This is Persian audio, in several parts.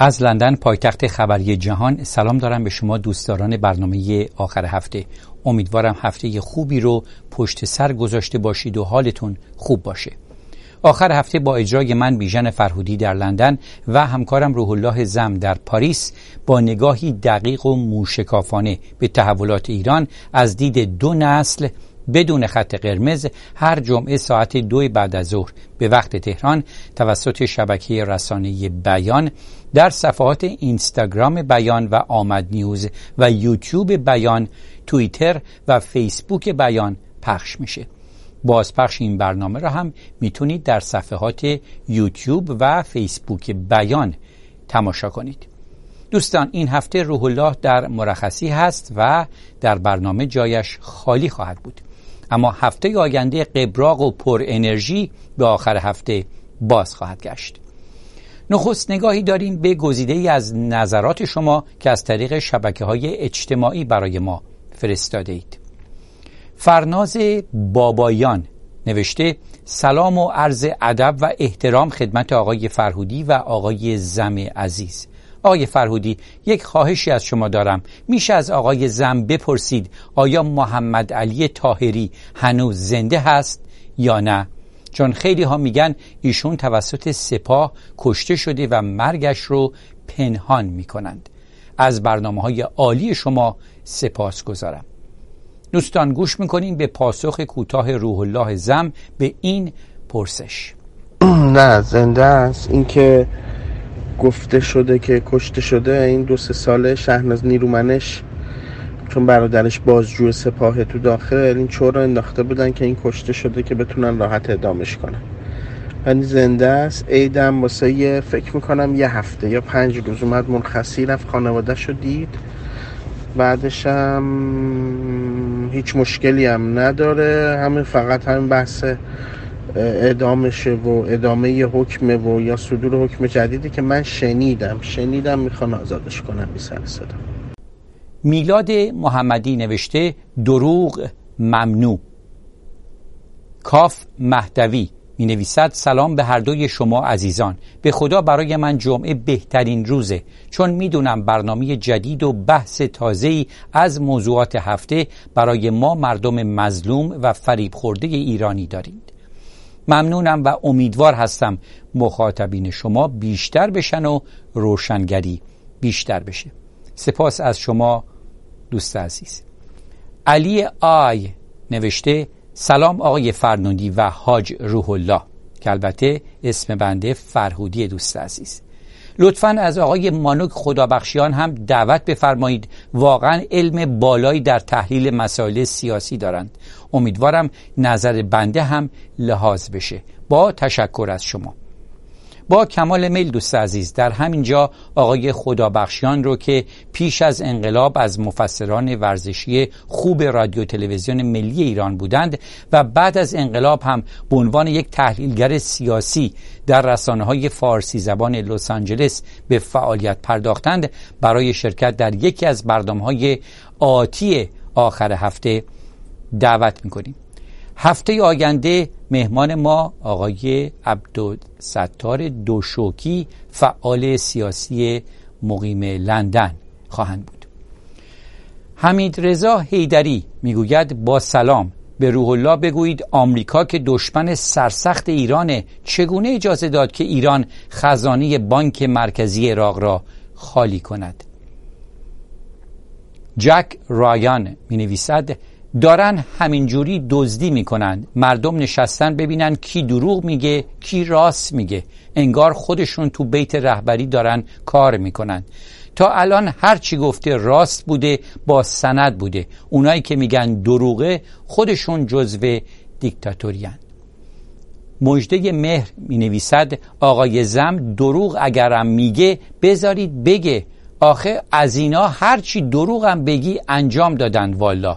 از لندن پایتخت خبری جهان سلام دارم به شما دوستداران برنامه آخر هفته. امیدوارم هفته خوبی رو پشت سر گذاشته باشید و حالتون خوب باشه. آخر هفته با اجرای من بیژن فرهودی در لندن و همکارم روح الله زم در پاریس با نگاهی دقیق و موشکافانه به تحولات ایران از دید دو نسل بدون خط قرمز هر جمعه ساعت 2 بعد از ظهر به وقت تهران توسط شبکه رسانه‌ای بیان در صفحات اینستاگرام بیان و آمد نیوز و یوتیوب بیان، توییتر و فیسبوک بیان پخش میشه. بازپخش این برنامه را هم میتونید در صفحات یوتیوب و فیسبوک بیان تماشا کنید. دوستان، این هفته روح الله در مرخصی هست و در برنامه جایش خالی خواهد بود، اما هفته آینده قبراق و پر انرژی به آخر هفته باز خواهد گشت. نخست نگاهی داریم به گزیده‌ای از نظرات شما که از طریق شبکه‌های اجتماعی برای ما فرستاده اید. فرناز بابایان نوشته: سلام و عرض ادب و احترام خدمت آقای فرهودی و آقای زم عزیز. آقای فرهودی، یک خواهشی از شما دارم. میشه از آقای زم بپرسید آیا محمد علی طاهری هنوز زنده هست یا نه؟ چون خیلی ها میگن ایشون توسط سپاه کشته شده و مرگش رو پنهان میکنند. از برنامه‌های عالی شما سپاسگزارم. دوستان، گوش میکنیم به پاسخ کوتاه روح الله زم به این پرسش. نه، زنده است. این که گفته شده که کشته شده، این 2-3 ساله شهناز نیرومنش چون برادرش بازجو سپاه تو داخل، این چور رو انداخته بودن که این کشته شده که بتونن راحت اعدامش کنن. ولی زنده است. عیدم واسه فکر میکنم 1 هفته یا 5 روز اومد مرخصی، رفت خانواده‌شو دید. بعدش هم هیچ مشکلی هم نداره، همین فقط همین بحث اعدامشه و ادامه حکمه و یا صدور حکم جدیدی که من شنیدم میخوان آزادش کنم بی سر صدا. میلاد محمدی نوشته: دروغ ممنوع. کاف مهدوی می نویسد: سلام به هر دوی شما عزیزان. به خدا برای من جمعه بهترین روزه، چون میدونم برنامه جدید و بحث تازه‌ای از موضوعات هفته برای ما مردم مظلوم و فریب خورده ایرانی دارید. ممنونم و امیدوار هستم مخاطبین شما بیشتر بشن و روشنگری بیشتر بشه. سپاس از شما دوست عزیز. علی آی نوشته: سلام آقای فرنودی و حاج روح الله، که البته اسم بنده فرهودی دوست عزیز. لطفاً از آقای مانوک خدابخشیان هم دعوت بفرمایید. واقعاً علم بالایی در تحلیل مسائل سیاسی دارند. امیدوارم نظر بنده هم لحاظ بشه. با تشکر از شما. با کمال میل دوست عزیز، در همین جا آقای خدابخشیان رو که پیش از انقلاب از مفسران ورزشی خوب رادیو تلویزیون ملی ایران بودند و بعد از انقلاب هم به عنوان یک تحلیلگر سیاسی در رسانه‌های فارسی زبان لس آنجلس به فعالیت پرداختند، برای شرکت در یکی از برنامه‌های آتی آخر هفته دعوت می‌کنیم. هفته آینده مهمان ما آقای عبدالستار دوشوکی، فعال سیاسی مقیم لندن خواهند بود. حمید رضا حیدری میگوید: با سلام، به روح الله بگویید آمریکا که دشمن سرسخت ایرانه چگونه اجازه داد که ایران خزانه بانک مرکزی عراق را خالی کند؟ جک رایان می نویسد: دارن همینجوری دزدی میکنن، مردم نشستن ببینن کی دروغ میگه کی راست میگه، انگار خودشون تو بیت رهبری دارن کار میکنن. تا الان هر چی گفته راست بوده، با سند بوده. اونایی که میگن دروغه خودشون جزو دیکتاتورین. مژده مهر می نویسد: آقای زم دروغ اگرم میگه بذارید بگه، آخه از اینا هر چی دروغم بگی انجام دادن والا.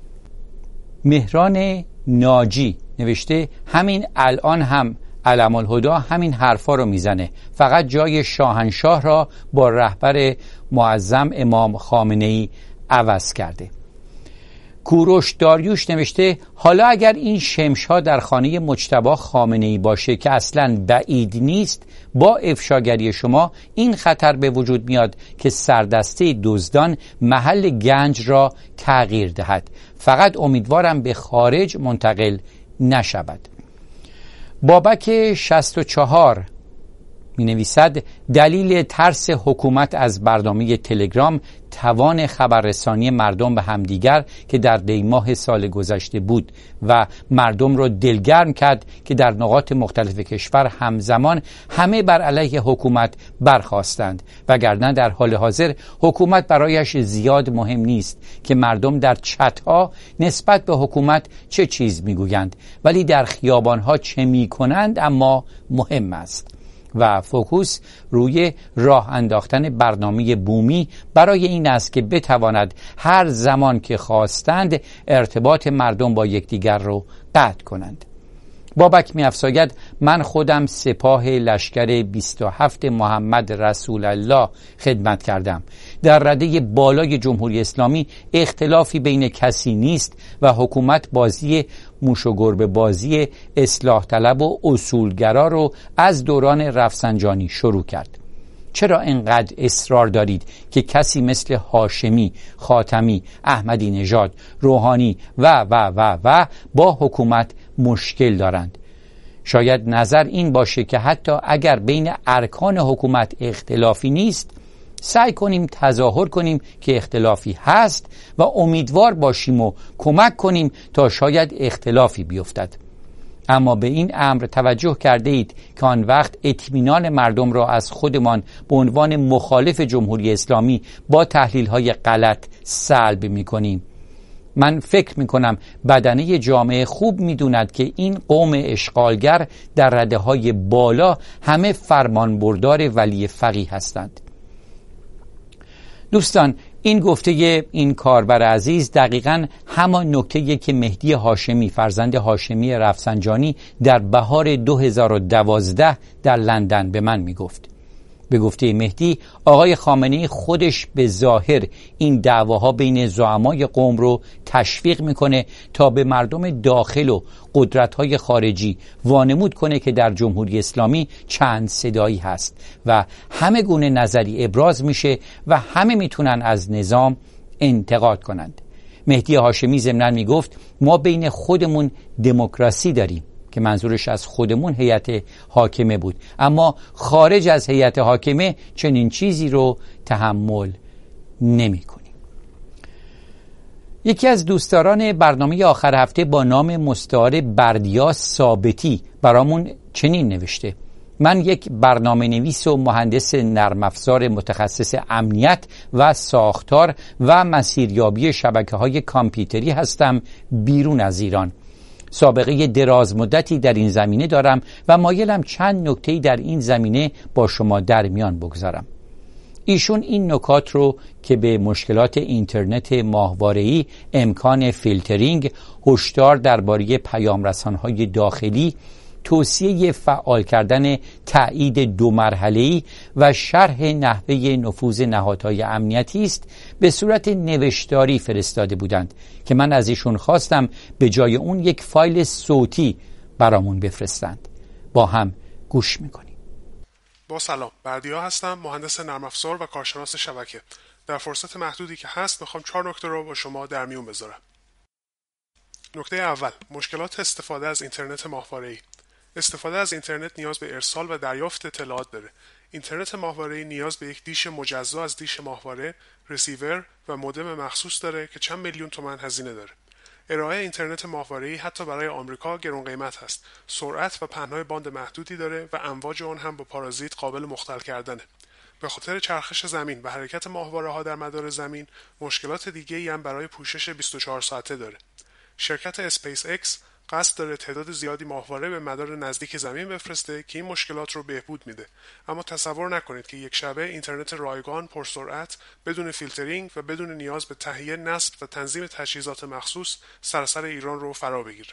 مهران ناجی نوشته: همین الان هم علم الهدی همین حرفا رو میزنه، فقط جای شاهنشاه را با رهبر معظم امام خامنه‌ای عوض کرده. کوروش داریوش نوشته حالا اگر این شمش‌ها در خانه مجتبی خامنه‌ای باشه که اصلاً بعید نیست، با افشاگری شما این خطر به وجود میاد که سردسته دزدان محل گنج را تغییر دهد. فقط امیدوارم به خارج منتقل نشود. بابک 64 می نویسد دلیل ترس حکومت از برنامه تلگرام توان خبررسانی مردم به همدیگر که در دیماه سال گذشته بود و مردم را دلگرم کرد که در نقاط مختلف کشور همزمان همه بر علیه حکومت برخاستند، وگرنه در حال حاضر حکومت برایش زیاد مهم نیست که مردم در چت‌ها نسبت به حکومت چه چیز میگویند، ولی در خیابان‌ها چه میکنند اما مهم است. و فوکوس روی راه انداختن برنامه بومی برای این است که بتواند هر زمان که خواستند ارتباط مردم با یکدیگر رو قطع کنند. بابک می‌افزاید من خودم سپاه لشکر 27 محمد رسول الله خدمت کردم. در رده بالای جمهوری اسلامی اختلافی بین کسی نیست و حکومت بازی موش و گربه بازی اصلاح طلب و اصولگرا رو از دوران رفسنجانی شروع کرد. چرا اینقدر اصرار دارید که کسی مثل هاشمی، خاتمی، احمدی نژاد، روحانی و با حکومت مشکل دارند؟ شاید نظر این باشه که حتی اگر بین ارکان حکومت اختلافی نیست، سعی کنیم تظاهر کنیم که اختلافی هست و امیدوار باشیم و کمک کنیم تا شاید اختلافی بیفتد. اما به این امر توجه کرده اید که آن وقت اطمینان مردم را از خودمان به عنوان مخالف جمهوری اسلامی با تحلیل‌های غلط سلب می‌کنیم. من فکر می‌کنم بدنه جامعه خوب می‌دوند که این قوم اشغالگر در رده‌های بالا همه فرمانبردار ولی فقیه هستند. دوستان، این گفته این کاربر عزیز دقیقاً همان نکته‌ای که مهدی هاشمی فرزند هاشمی رفسنجانی در بهار 2012 در لندن به من میگفت. به گفته مهدی، آقای خامنه‌ای خودش به ظاهر این دعواها بین زعمای قوم رو تشویق میکنه تا به مردم داخل و قدرت‌های خارجی وانمود کنه که در جمهوری اسلامی چند صدایی هست و همه گونه نظری ابراز میشه و همه میتونن از نظام انتقاد کنند. مهدی هاشمی ضمناً میگفت ما بین خودمون دموکراسی داریم، که منظورش از خودمون هیئت حاکمه بود، اما خارج از هیئت حاکمه چنین چیزی رو تحمل نمی کنیم. یکی از دوستداران برنامه آخر هفته با نام مستعار بردیا ثابتی برامون چنین نوشته: من یک برنامه نویس و مهندس نرم افزار متخصص امنیت و ساختار و مسیریابی شبکه‌های کامپیوتری هستم بیرون از ایران. سابقه دراز مدتی در این زمینه دارم و مایلم چند نکته‌ای در این زمینه با شما در میان بگذارم. ایشون این نکات رو که به مشکلات اینترنت ماهواره‌ای، امکان فیلترینگ، هشدار درباره پیام‌رسان‌های داخلی، توصیه فعال کردن تایید 2 مرحله‌ای و شرح نحوه نفوذ نهادهای امنیتی است به صورت نوشتاری فرستاده بودند که من از ایشون خواستم به جای اون یک فایل صوتی برامون بفرستند. با هم گوش میکنیم. با سلام، بردیا هستم، مهندس نرم افزار و کارشناس شبکه. در فرصت محدودی که هست میخوام 4 نکته رو با شما در میون بذارم. نکته اول، مشکلات استفاده از اینترنت ماهواره‌ای. استفاده از اینترنت نیاز به ارسال و دریافت اطلاعات داره. اینترنت ماهواره‌ای نیاز به یک دیش مجزا از دیش ماهواره، رسیور و مودم مخصوص داره که چند میلیون تومان هزینه داره. ارائه اینترنت ماهواره‌ای حتی برای آمریکا گران قیمت هست. سرعت و پهنای باند محدودی داره و امواج اون هم با پارازیت قابل مختل کردنه. به خاطر چرخش زمین و حرکت ماهواره‌ها در مدار زمین، مشکلات دیگه‌ای هم برای پوشش 24 ساعته داره. شرکت اسپیس اکس قصد داره تعداد زیادی ماهواره به مدار نزدیک زمین بفرسته که این مشکلات رو بهبود میده. اما تصور نکنید که یک شبه اینترنت رایگان، پرسرعت، بدون فیلترینگ و بدون نیاز به تهیه، نصب و تنظیم تجهیزات مخصوص سراسر ایران رو فرا بگیره.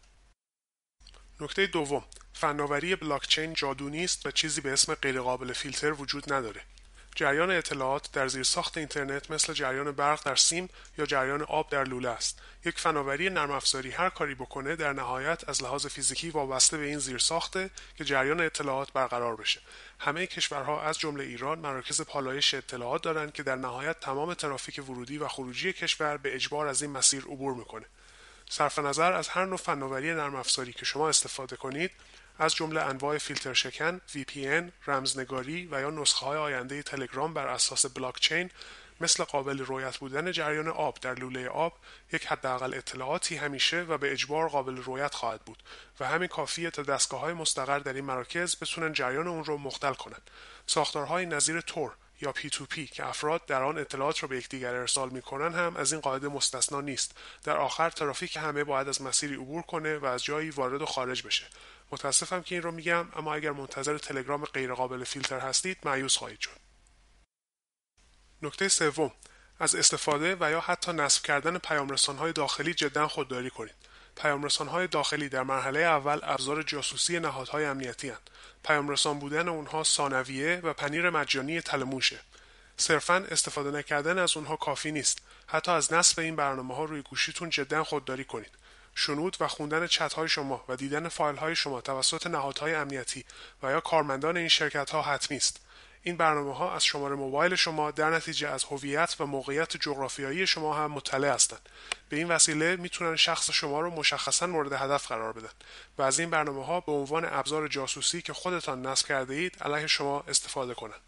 نکته دوم، فناوری بلاکچین جادو نیست و چیزی به اسم غیرقابل فیلتر وجود نداره. جریان اطلاعات در زیرساخت اینترنت مثل جریان برق در سیم یا جریان آب در لوله است. یک فناوری نرم افزاری هر کاری بکنه در نهایت از لحاظ فیزیکی وابسته به این زیرساخته که جریان اطلاعات برقرار بشه. همه کشورها از جمله ایران مراکز پالایش اطلاعات دارند که در نهایت تمام ترافیک ورودی و خروجی کشور به اجبار از این مسیر عبور میکنه. صرف نظر از هر نوع فناوری نرم افزاری که شما استفاده کنید، از جمله انواع فیلتر شکن، VPN، رمزنگاری و یا نسخه های آینده تلگرام بر اساس بلاکچین، مثل قابل رویت بودن جریان آب در لوله آب، یک حداقل اطلاعاتی همیشه و به اجبار قابل رویت خواهد بود و همین کافیه تا دستگاه‌های مستقر در این مراکز بتونن جریان اون رو مختل کنن. ساختارهای نظیر تور یا P2P که افراد در آن اطلاعات رو به یکدیگر ارسال میکنن هم از این قاعده مستثنا نیست. در آخر ترافیک همه باید از مسیری عبور کنه و از جایی وارد و خارج بشه. متاسفم که این رو میگم، اما اگر منتظر تلگرام غیر قابل فیلتر هستید مایوس خواهید شد. نکته سوم، از استفاده و یا حتی نصب کردن پیام‌رسان‌های داخلی جداً خودداری کنید. پیام‌رسان‌های داخلی در مرحله اول ابزار جاسوسی نهادهای امنیتی هستند. پیام‌رسان بودن اونها ثانویه و پنیر مجانی تلموشه. صرفاً استفاده نکردن از اونها کافی نیست. حتی از نصب این برنامه‌ها روی گوشیتون جداً خودداری کنید. شنود و خوندن چت‌های شما و دیدن فایل‌های شما توسط نهادهای امنیتی و یا کارمندان این شرکت‌ها حتمی است. این برنامه‌ها از شماره موبایل شما در نتیجه از هویت و موقعیت جغرافیایی شما هم مطلع هستند. به این وسیله میتونن شخص شما رو مشخصاً مورد هدف قرار بدن و از این برنامه‌ها به عنوان ابزار جاسوسی که خودتان نصب کرده اید علیه شما استفاده کنند.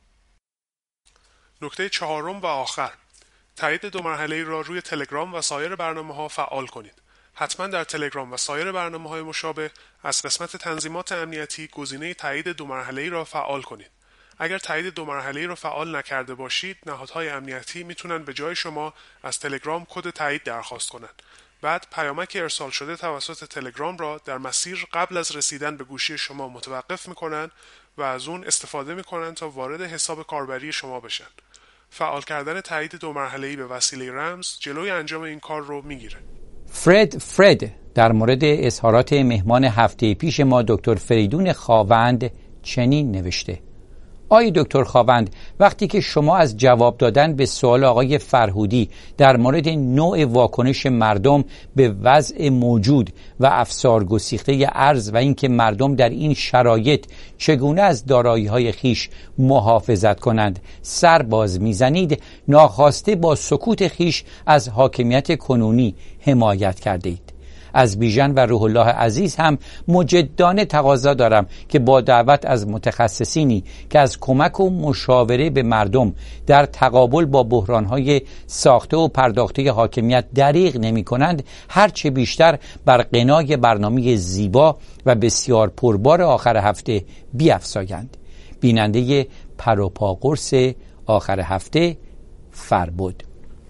نکته چهارم و آخر، تایید دو مرحله‌ای را روی تلگرام و سایر برنامه‌ها فعال کنید. حتما در تلگرام و سایر برنامه‌های مشابه از قسمت تنظیمات امنیتی گزینه تایید دو مرحله‌ای را فعال کنید. اگر تایید دو مرحله‌ای را فعال نکرده باشید، نهادهای امنیتی میتونن به جای شما از تلگرام کد تایید درخواست کنند. بعد پیامک ارسال شده توسط تلگرام را در مسیر قبل از رسیدن به گوشی شما متوقف میکنن و از اون استفاده میکنن تا وارد حساب کاربری شما بشن. فعال کردن تایید دو مرحله‌ای به وسیله رمز جلوی انجام این کار رو میگیره. فرد در مورد اظهارات مهمان هفته پیش ما دکتر فریدون خاوند چنین نوشته: آقای دکتر خاوند، وقتی که شما از جواب دادن به سوال آقای فرهودی در مورد نوع واکنش مردم به وضع موجود و افسار گسیخته ارز و اینکه مردم در این شرایط چگونه از دارایی‌های خیش محافظت کنند سر باز میزنید، ناخواسته با سکوت خیش از حاکمیت کنونی حمایت کرده اید. از بیژن و روح الله عزیز هم مجدانه تقاضا دارم که با دعوت از متخصصینی که از کمک و مشاوره به مردم در تقابل با بحرانهای ساخته و پرداخته حاکمیت دریغ نمی کنند، هرچه بیشتر بر غنای برنامه زیبا و بسیار پربار آخر هفته بیفزایند. بیننده پروپاقرص آخر هفته، فربود.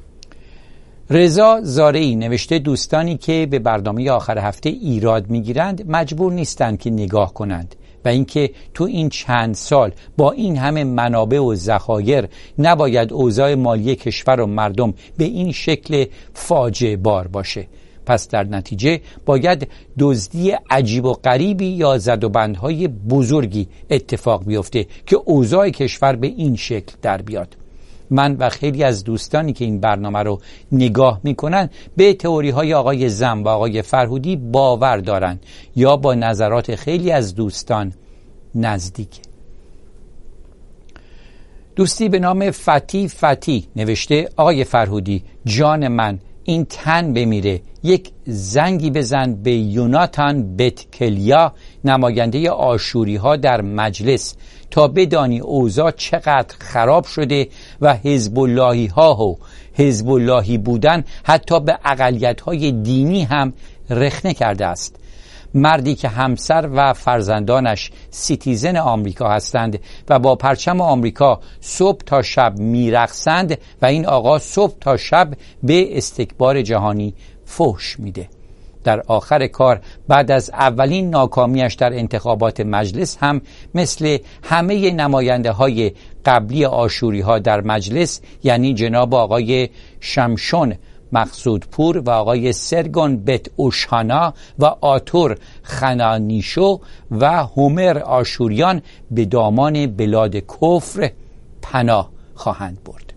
رضا زارعی نوشته: دوستانی که به برنامه آخر هفته ایراد میگیرند مجبور نیستند که نگاه کنند و اینکه تو این چند سال با این همه منابع و ذخایر نباید اوضاع مالی کشور و مردم به این شکل فاجعه بار باشه. پس در نتیجه باید دزدی عجیب و غریبی یا زدوبندهای بزرگی اتفاق بیفته که اوضاع کشور به این شکل در بیاد. من و خیلی از دوستانی که این برنامه رو نگاه میکنن به تئوری های آقای زم و آقای فرهودی باور دارن یا با نظرات خیلی از دوستان نزدیک. دوستی به نام فتی نوشته: آقای فرهودی جان من، این تن بمیره، یک زنگی بزن به یوناتان بتکلیا، نماینده آشوری ها در مجلس، تا بدانی اوضاع چقدر خراب شده و حزب اللهی ها و حزب اللهی بودن حتی به اقلیت های دینی هم رخنه کرده است. مردی که همسر و فرزندانش سیتیزن آمریکا هستند و با پرچم آمریکا صبح تا شب میرقصند و این آقا صبح تا شب به استکبار جهانی فحش میده. در آخر کار بعد از اولین ناکامیش در انتخابات مجلس هم مثل همه نماینده های قبلی آشوری ها در مجلس، یعنی جناب آقای شمشون مقصودپور و آقای سرگون بت اوشانا و آتور خنانیشو و هومر آشوریان، به دامان بلاد کفر پناه خواهند برد.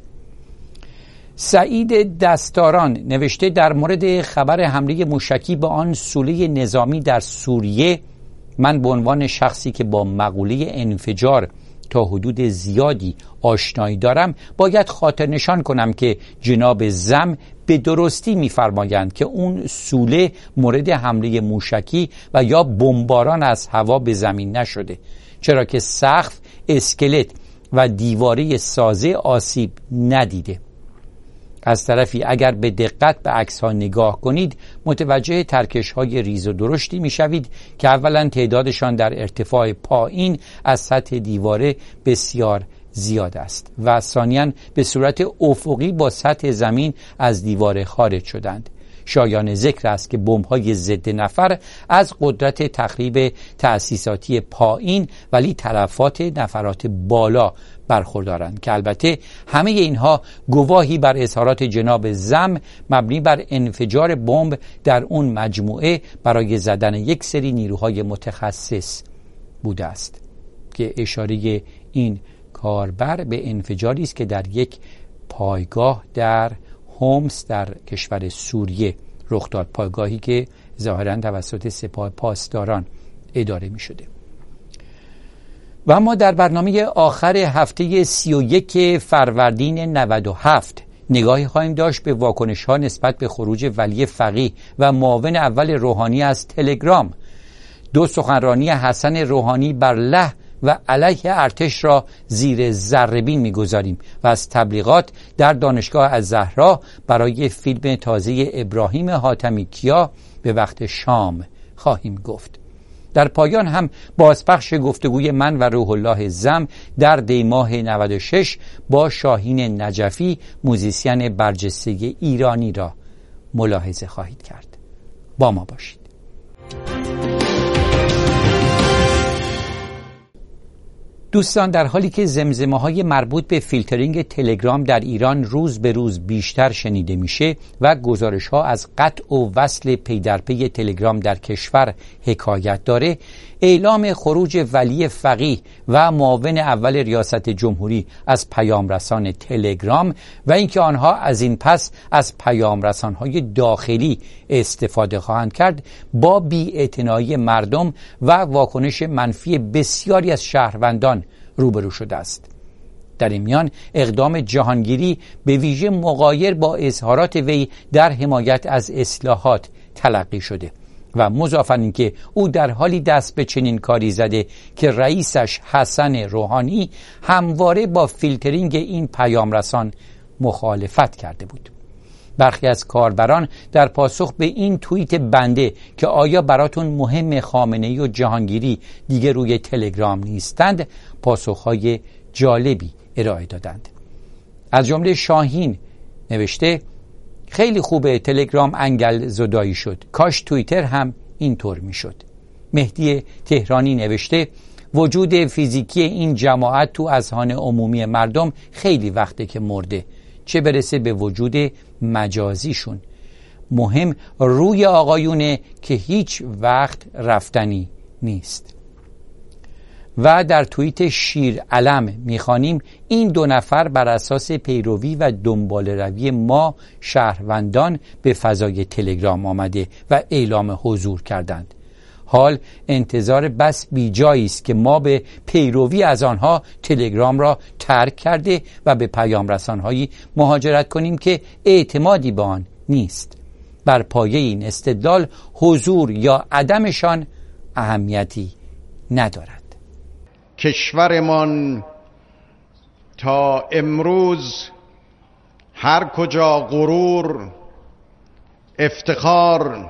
سعید دستاران نوشته در مورد خبر حمله موشکی به آن سوله نظامی در سوریه، من به عنوان شخصی که با مقوله انفجار تا حدود زیادی آشنایی دارم باید خاطر نشان کنم که جناب زم به درستی می‌فرمایند که اون سوله مورد حمله موشکی و یا بمباران از هوا به زمین نشده، چرا که سقف، اسکلت و دیواره سازه آسیب ندیده. از طرفی اگر به دقت به عکس‌ها نگاه کنید متوجه ترکش‌های ریز و درشتی می‌شوید که اولا تعدادشان در ارتفاع پایین از سطح دیواره بسیار زیاد است و ثانیاً به صورت افقی با سطح زمین از دیواره خارج شدند. شایان ذکر است که بمب‌های ضد نفر از قدرت تخریب تأسیساتی پایین ولی تلفات نفرات بالا برخوردارند که البته همه اینها گواهی بر اظهارات جناب زم مبنی بر انفجار بمب در اون مجموعه برای زدن یک سری نیروهای متخصص بوده است که اشاره این کاربر به انفجاری است که در یک پایگاه در هومس در کشور سوریه رخ داد، پایگاهی که ظاهراً توسط سپاه پاسداران اداره می شده. و اما در برنامه آخر هفته 31 فروردین 97 نگاهی خواهیم داشت به واکنش‌ها نسبت به خروج ولی فقیه و معاون اول روحانی از تلگرام. دو سخنرانی حسن روحانی بر له و علیه ارتش را زیر ذره‌بین می‌گذاریم و از تبلیغات در دانشگاه الزهرا برای فیلم تازه ابراهیم حاتمی کیا به وقت شام خواهیم گفت. در پایان هم بازپخش گفتگوی من و روح الله زم در دیماه 96 با شاهین نجفی موزیسین برجسته ایرانی را ملاحظه خواهید کرد. با ما باشید. دوستان، در حالی که زمزمه‌های مربوط به فیلترینگ تلگرام در ایران روز به روز بیشتر شنیده میشه و گزارش‌ها از قطع و وصل پی در پی تلگرام در کشور حکایت داره، اعلام خروج ولی فقیه و معاون اول ریاست جمهوری از پیامرسان تلگرام و اینکه آنها از این پس از پیامرسان‌های داخلی استفاده خواهند کرد با بی‌اعتنایی مردم و واکنش منفی بسیاری از شهروندان روبرو شده است. در این میان اقدام جهانگیری به ویژه مغایر با اظهارات وی در حمایت از اصلاحات تلقی شده و مضافاً اینکه او در حالی دست به چنین کاری زده که رئیسش حسن روحانی همواره با فیلترینگ این پیامرسان مخالفت کرده بود. برخی از کاربران در پاسخ به این توییت بنده که آیا براتون مهم خامنه‌ای و جهانگیری دیگه روی تلگرام نیستند، پاسخهای جالبی ارائه دادند. از جمله شاهین نوشته خیلی خوبه تلگرام انگل زدایی شد، کاش توییتر هم اینطور میشد. مهدی تهرانی نوشته وجود فیزیکی این جماعت تو اذهان عمومی مردم خیلی وقته که مرده، چه برسه به وجود مجازیشون. مهم روی آقایونه که هیچ وقت رفتنی نیست. و در توییت شیر علم میخوانیم این دو نفر بر اساس پیروی و دنبال روی ما شهروندان به فضای تلگرام آمده و اعلام حضور کردند. حال انتظار بس بیجایی است که ما به پیروی از آنها تلگرام را ترک کرده و به پیام رسانهایی مهاجرت کنیم که اعتمادی به آن نیست. بر پایه این استدلال حضور یا عدمشان اهمیتی ندارد. کشورمان تا امروز هر کجا غرور، افتخار،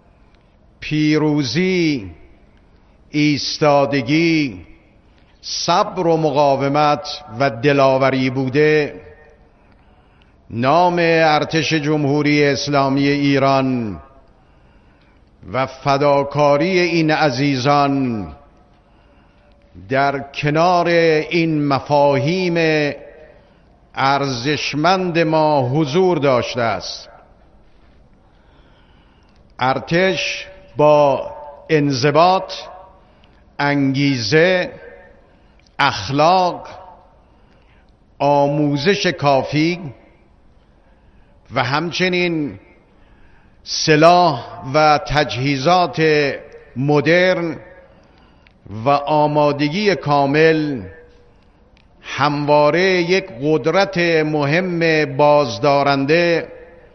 پیروزی، ایستادگی، صبر و مقاومت و دلاوری بوده، نام ارتش جمهوری اسلامی ایران و فداکاری این عزیزان در کنار این مفاهیم ارزشمند ما حضور داشته است. ارتش با انضباط، انگیزه، اخلاق، آموزش کافی و همچنین سلاح و تجهیزات مدرن و آمادگی کامل همواره یک قدرت مهم بازدارنده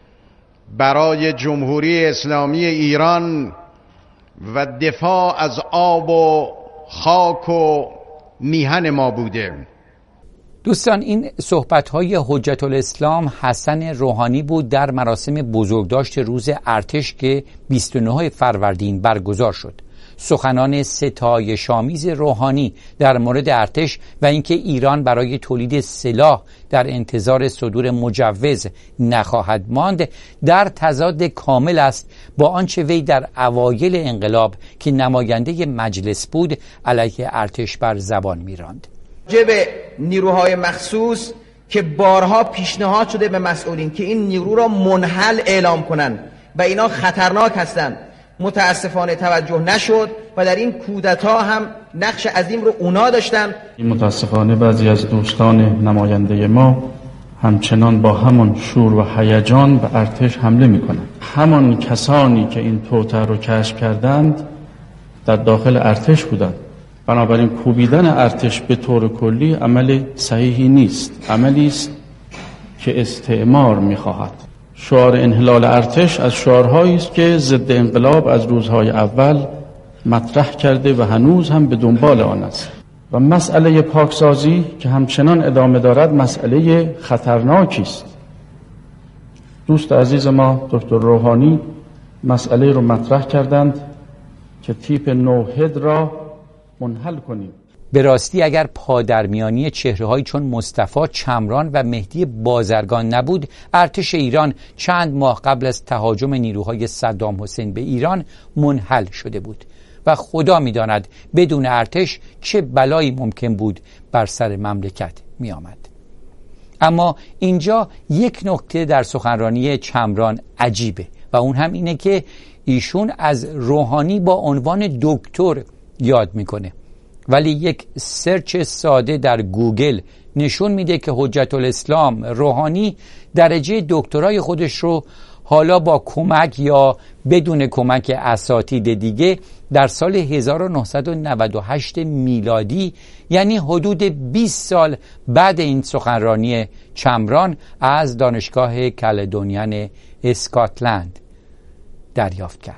برای جمهوری اسلامی ایران و دفاع از آب و خاک و میهن ما بوده. دوستان، این صحبت‌های حجت الاسلام حسن روحانی بود در مراسم بزرگداشت روز ارتش که 29 فروردین برگزار شد. سخنان ستایش‌آمیز روحانی در مورد ارتش و اینکه ایران برای تولید سلاح در انتظار صدور مجوز نخواهد ماند در تضاد کامل است با آنچه وی در اوایل انقلاب که نماینده مجلس بود علیه ارتش بر زبان می‌راند. به نیروهای مخصوص که بارها پیشنهاد شده به مسئولین که این نیرو را منحل اعلام کنند و اینا خطرناک هستند، متاسفانه توجه نشد و در این کودتا هم نقش عظیم رو اونا داشتن. متاسفانه بعضی از دوستان نماینده ما همچنان با همان شور و هیجان به ارتش حمله میکنند. همان کسانی که این توطئه رو کشف کردند در داخل ارتش بودند. بنابراین کوبیدن ارتش به طور کلی عمل صحیحی نیست، عملی است که استعمار میخواهد. شعار انحلال ارتش از شعارهایی است که ضد انقلاب از روزهای اول مطرح کرده و هنوز هم به دنبال آن است. و مسئله پاکسازی که همچنان ادامه دارد مسئله خطرناکی است. دوست عزیز ما دکتر روحانی مسئله رو مطرح کردند که تیپ نوهد را منحل کنیم. به راستی اگر پادرمیانی چهره‌هایی چون مصطفی چمران و مهدی بازرگان نبود، ارتش ایران چند ماه قبل از تهاجم نیروهای صدام حسین به ایران منحل شده بود و خدا می‌داند بدون ارتش چه بلایی ممکن بود بر سر مملکت می آمد. اما اینجا یک نکته در سخنرانی چمران عجیبه و اون هم اینه که ایشون از روحانی با عنوان دکتر یاد میکنه، ولی یک سرچ ساده در گوگل نشون میده که حجت الاسلام روحانی درجه دکترای خودش رو حالا با کمک یا بدون کمک اساتید دیگه در سال 1998 میلادی، یعنی حدود 20 سال بعد این سخنرانی چمران، از دانشگاه کلدونیان اسکاتلند دریافت کرد.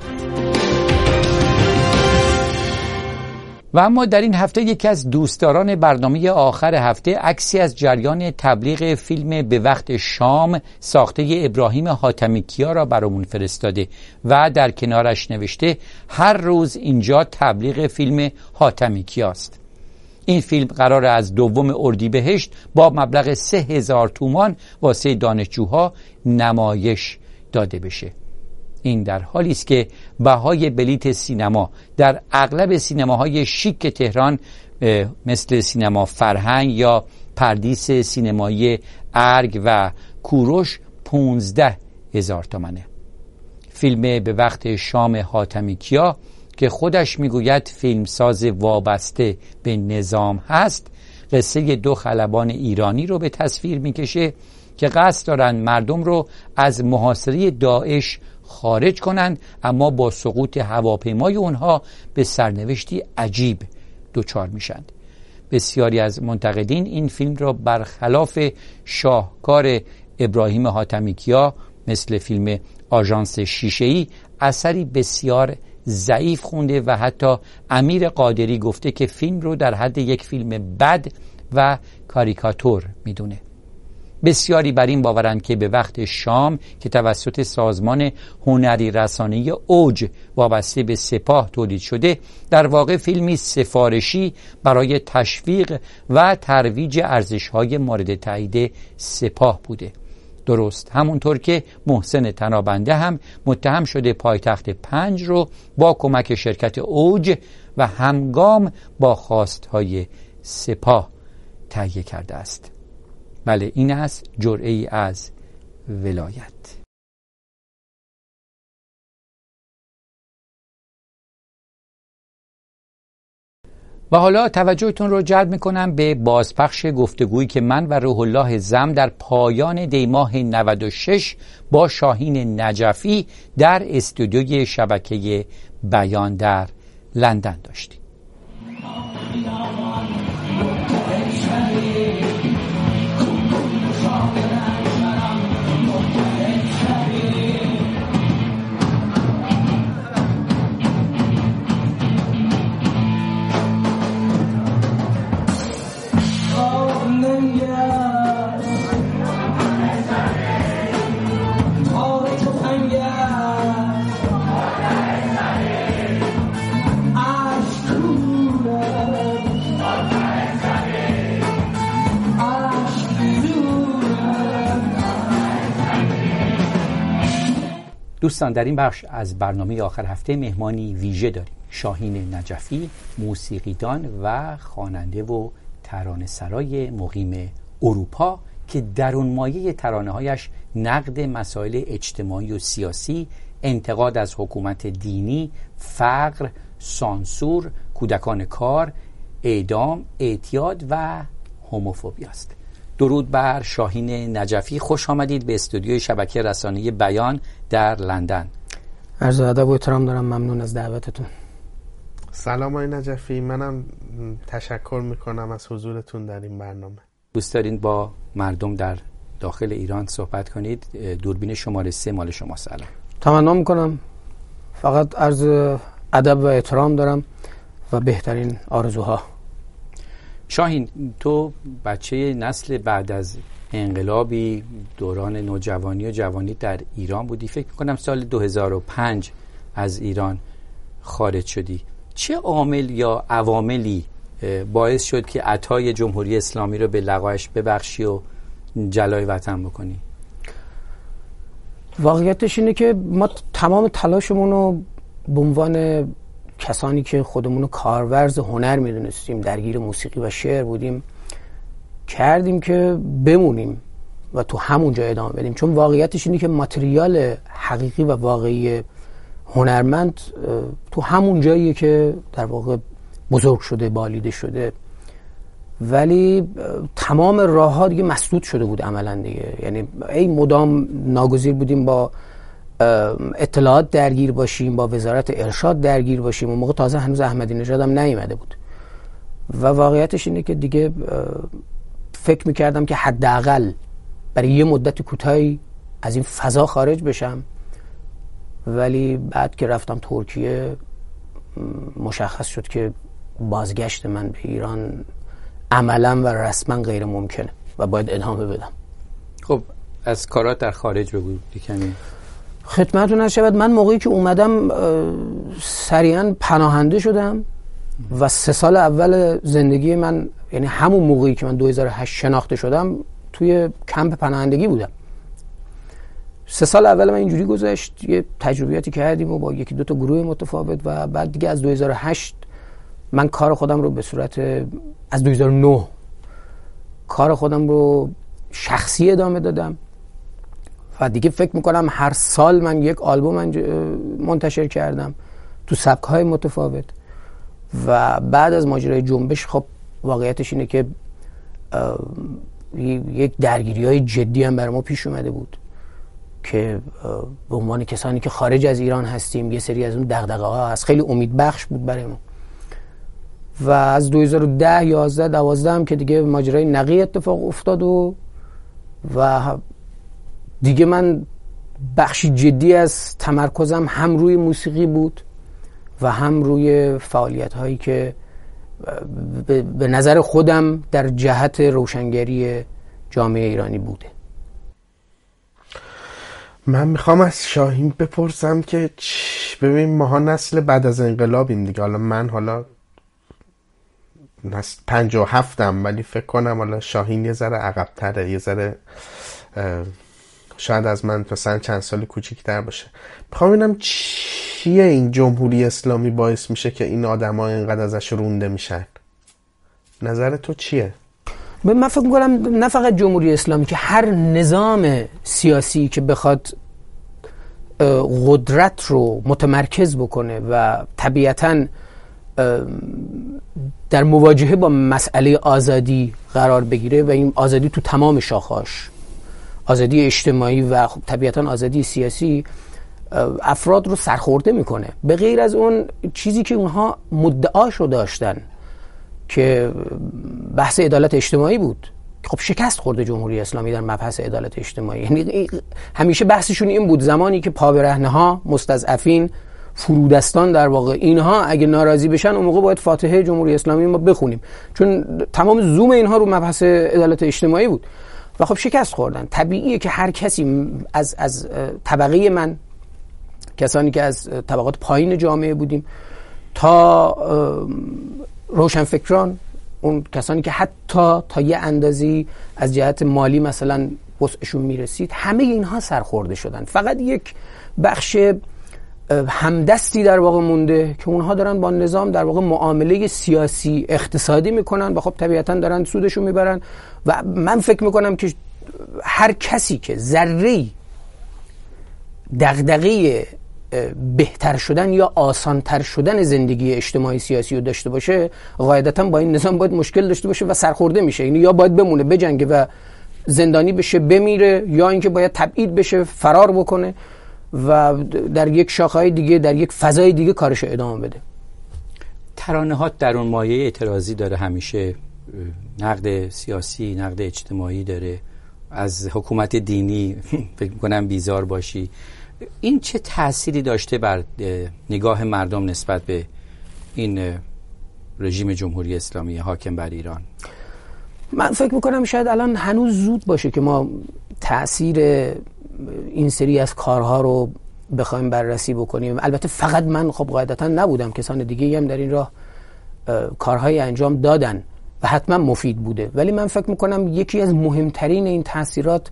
و اما در این هفته یکی از دوستداران برنامه آخر هفته عکسی از جریان تبلیغ فیلم به وقت شام ساخته ابراهیم حاتمیکیا را برامون فرستاده و در کنارش نوشته هر روز اینجا تبلیغ فیلم حاتمیکیاست. این فیلم قرار از 2 اردیبهشت با مبلغ 3000 تومان واسه دانشجوها نمایش داده بشه. این در حالی است که بهای بلیت سینما در اغلب سینماهای شیک تهران مثل سینما فرهنگ یا پردیس سینمایی ارگ و کوروش 15,000 تومانه. فیلم به وقت شام حاتمیکیا که خودش میگوید فیلمساز وابسته به نظام هست، قصه 2 خلبان ایرانی رو به تصویر میکشه که قصد دارن مردم رو از محاصره داعش خارج کنند، اما با سقوط هواپیمای اونها به سرنوشتی عجیب دچار میشند. بسیاری از منتقدین این فیلم را برخلاف شاهکار ابراهیم حاتمیکیا مثل فیلم آژانس شیشه‌ای اثری بسیار ضعیف خونده و حتی امیر قادری گفته که فیلم رو در حد یک فیلم بد و کاریکاتور میدونه. بسیاری بر این باورند که به وقت شام که توسط سازمان هنری رسانه‌ای اوج وابسته به سپاه تولید شده، در واقع فیلمی سفارشی برای تشویق و ترویج ارزش‌های مورد تایید سپاه بوده. درست همونطور که محسن تنابنده هم متهم شده پایتخت 5 رو با کمک شرکت اوج و همگام با خواستهای سپاه تهیه کرده است. بله، این است جرعه‌ای از ولایت. و حالا توجهتون رو جلب میکنم به بازپخش گفتگویی که من و روح الله زم در پایان دیماه 96 با شاهین نجفی در استودیوی شبکه بیان در لندن داشتیم. دوستان، در این بخش از برنامه آخر هفته مهمانی ویژه داریم. شاهین نجفی، موسیقیدان و خواننده و ترانه‌سرای مقیم اروپا که درون مایه ترانه‌هایش نقد مسائل اجتماعی و سیاسی، انتقاد از حکومت دینی، فقر، سانسور، کودکان کار، اعدام، اعتیاد و هوموفوبی است. درود بر شاهین نجفی، خوش آمدید به استودیوی شبکه رسانه‌ای بیان در لندن. عرض ادب و احترام دارم، ممنون از دعوتتون. سلام آقای نجفی، منم تشکر میکنم از حضورتون در این برنامه. دوست دارین با مردم در داخل ایران صحبت کنید؟ دوربین شماره 3 مال شما. سلام. تمنا میکنم، فقط عرض ادب و احترام دارم و بهترین آرزوها. شاهین، تو بچه نسل بعد از انقلابی، دوران نوجوانی و جوانی در ایران بودی. فکر میکنم سال 2005 از ایران خارج شدی. چه عامل یا عواملی باعث شد که عطای جمهوری اسلامی رو به لقایش ببخشی و جلای وطن بکنی؟ واقعیتش اینه که ما تمام تلاشمون رو به عنوان کسانی که خودمون رو کارورز هنر میدونستیم، درگیر موسیقی و شعر بودیم، کردیم که بمونیم و تو همونجا ادامه بدیم. چون واقعیتش اینه که ماتریال حقیقی و واقعی هنرمند تو همون جاییه که در واقع بزرگ شده، بالیده شده، ولی تمام راه ها دیگه مسدود شده بود عملا دیگه. یعنی ای مدام ناگزیر بودیم با اطلاعات درگیر باشیم، با وزارت ارشاد درگیر باشیم. اون موقع تازه هنوز احمدی نژاد هم نیومده بود و واقعیتش اینه که دیگه فکر میکردم که حداقل برای یه مدت کوتاهی از این فضا خارج بشم، ولی بعد که رفتم ترکیه مشخص شد که بازگشت من به ایران عملا و رسما غیر ممکنه و باید ادامه بدم. خب از کارات در خارج بگو کمی. خدمتتون هست شود، من موقعی که اومدم سریعا پناهنده شدم و 3 سال اول زندگی من، یعنی همون موقعی که من 2008 شناخته شدم، توی کمپ پناهندگی بودم. 3 سال اول من اینجوری گذشت، یه تجربیاتی کردیم و با 1-2 تا گروه متفاوت و بعد دیگه از 2008 من کار خودم رو به صورت، از 2009 کار خودم رو شخصی ادامه دادم و دیگه فکر میکنم هر سال من یک آلبوم منتشر کردم تو سبک‌های متفاوت. و بعد از ماجرای جنبش خب واقعیتش اینه که یک درگیری‌های جدی هم برای ما پیش اومده بود که به عنوان کسانی که خارج از ایران هستیم یه سری از اون دغدغه‌ها هست، خیلی امیدبخش بود برای ما. و از 2010 11 12 هم که دیگه ماجرای نقی اتفاق افتاد و دیگه من بخشی جدی از تمرکزم هم روی موسیقی بود و هم روی فعالیت هایی که به نظر خودم در جهت روشنگری جامعه ایرانی بوده. من میخوام از شاهین بپرسم که ببین ماها نسل بعد از انقلابیم دیگه. حالا من نسل 57م، ولی فکر کنم حالا شاهین یه ذره عقب‌تره، یه ذره شاید از من مثلا چند سال کوچیک‌تر باشه. میخوام ببینم چیه این جمهوری اسلامی باعث میشه که این آدم‌ها اینقدر ازش رونده میشن؟ نظر تو چیه؟ من فکر می‌کنم نه فقط جمهوری اسلامی، که هر نظام سیاسی که بخواد قدرت رو متمرکز بکنه و طبیعتاً در مواجهه با مسئله آزادی قرار بگیره و این آزادی تو تمام شاخه‌اش، آزادی اجتماعی و خب طبیعتاً آزادی سیاسی، افراد رو سرخورده میکنه. به غیر از اون چیزی که اونها مدعاشو داشتن که بحث عدالت اجتماعی بود، خب شکست خورده جمهوری اسلامی در مبحث عدالت اجتماعی. یعنی همیشه بحثشون این بود زمانی که پابرهنه‌ها، مستضعفین، فرودستان در واقع اینها اگه ناراضی بشن اون موقع باید فاتحه جمهوری اسلامی ما بخونیم، چون تمام زوم اینها رو مبحث عدالت اجتماعی بود و خب شکست خوردن. طبیعیه که هر کسی از طبقه من، کسانی که از طبقات پایین جامعه بودیم، تا روشنفکران، اون کسانی که حتی تا یه اندازی از جهت مالی مثلا وسعشون میرسید، همه اینها سرخورده شدن. فقط یک بخش همدستی در واقع مونده که اونها دارن با نظام در واقع معامله سیاسی اقتصادی میکنن و خب طبیعتا دارن سودشو میبرن. و من فکر میکنم که هر کسی که ذره‌ای دغدغه بهتر شدن یا آسانتر شدن زندگی اجتماعی سیاسی رو داشته باشه، قاعدتا با این نظام باید مشکل داشته باشه و سرخورده میشه. یعنی یا باید بمونه بجنگه و زندانی بشه بمیره، یا اینکه باید تبعید بشه فرار بکنه و در یک شاخه‌های دیگه، در یک فضای دیگه کارش ادامه بده. ترانه‌هات در اون مایه اعتراضی داره، همیشه نقد سیاسی، نقد اجتماعی داره، از حکومت دینی فکر می‌کنم بیزار باشی. این چه تأثیری داشته بر نگاه مردم نسبت به این رژیم جمهوری اسلامی حاکم بر ایران؟ من فکر میکنم شاید الان هنوز زود باشه که ما تأثیر این سری از کارها رو بخوایم بررسی بکنیم. البته فقط من خب قاعدتا نبودم، کسان دیگه هم در این راه کارهای انجام دادن و حتما مفید بوده، ولی من فکر میکنم یکی از مهمترین این تأثیرات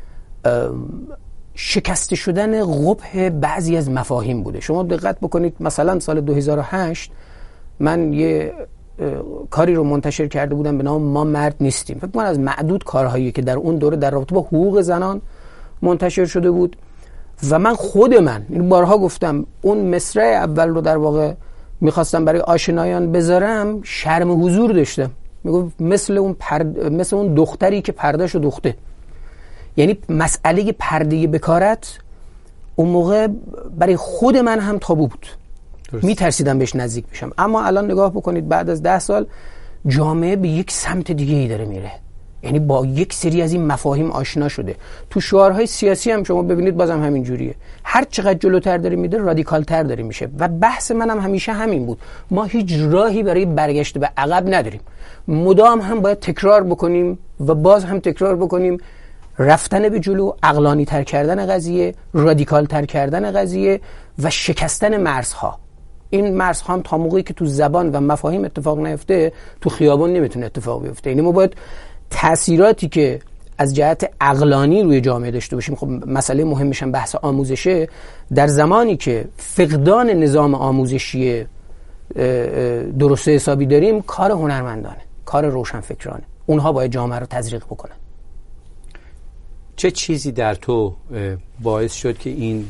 شکست شدن قبح بعضی از مفاهیم بوده. شما دقت بکنید مثلا سال 2008 من یه کاری رو منتشر کرده بودم به نام ما مرد نیستیم. فکر کنم از معدود کارهایی که در اون دوره در رابطه با حقوق زنان منتشر شده بود و من این بارها گفتم اون مصرع اول رو در واقع میخواستم برای آشنایان بذارم، شرم حضور داشتم. میگفت مثل اون دختری که پردهشو دوخته. یعنی مسئله پرده بکارت اون موقع برای خود من هم تابو بود، میترسیدم بهش نزدیک بشم. اما الان نگاه بکنید بعد از 10 سال جامعه به یک سمت دیگه ای داره میره، یعنی با یک سری از این مفاهیم آشنا شده. تو شعارهای سیاسی هم شما ببینید بازم همین جوریه، هر چقدر جلوتر داره میده رادیکالتر داره میشه. و بحث منم همیشه همین بود، ما هیچ راهی برای برگشت به عقب نداریم، مدام هم باید تکرار بکنیم و باز هم تکرار بکنیم، رفتن به جلو، عقلانی تر کردن قضیه، رادیکال تر کردن قضیه و شکستن مرزها. این مرزها هم تا موقعی که تو زبان و مفاهیم اتفاق نیفته تو خیابان نمیتونه اتفاق بیفته. یعنی ما باید تأثیراتی که از جهت عقلانی روی جامعه داشته باشیم، خب مسئله مهمش هم بحث آموزشه، در زمانی که فقدان نظام آموزشی درست حسابی داریم، کار هنرمندانه، کار روشنفکرانه، اونها باید جامعه رو تزریق بکنن. چه چیزی در تو باعث شد که این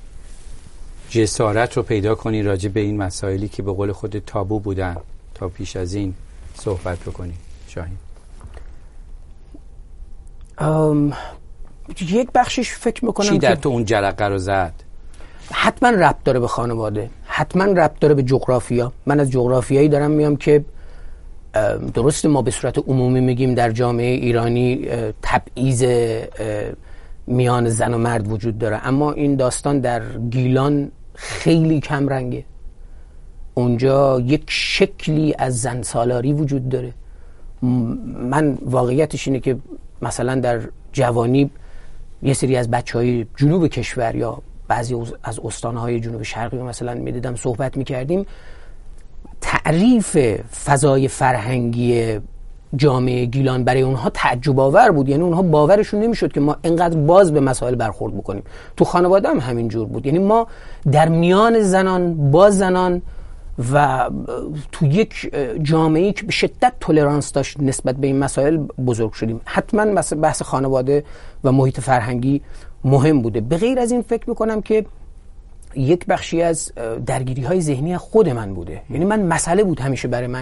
جسارت رو پیدا کنی راجع به این مسائلی که به قول خود تابو بودن تا پیش از این صحبت بکنی شاهین؟ یک بخشش فکر میکنم چی در تو اون جرقه رو زد؟ حتما ربط داره به خانواده، حتما ربط داره به جغرافیا. من از جغرافیایی دارم میام که درست ما به صورت عمومی میگیم در جامعه ایرانی تبعیض میان زن و مرد وجود داره، اما این داستان در گیلان خیلی کم رنگه. اونجا یک شکلی از زن سالاری وجود داره. من واقعیتش اینه که مثلا در جوانی یه سری از بچهای جنوب کشور یا بعضی از استانهای جنوب شرقی مثلا میدیدم صحبت میکردیم، تعریف فضای فرهنگی جامعه گیلان برای اونها تعجب آور بود. یعنی اونها باورشون نمیشد که ما اینقدر باز به مسائل برخورد بکنیم. تو خانواده هم همین جور بود، یعنی ما در میان زنان با زنان و تو یک جامعه‌ای که به شدت تولرانس داشت نسبت به این مسائل بزرگ شدیم. حتما بحث خانواده و محیط فرهنگی مهم بوده. به غیر از این فکر میکنم که یک بخشی از درگیری‌های ذهنی خود من بوده. یعنی من مسئله بود همیشه برای من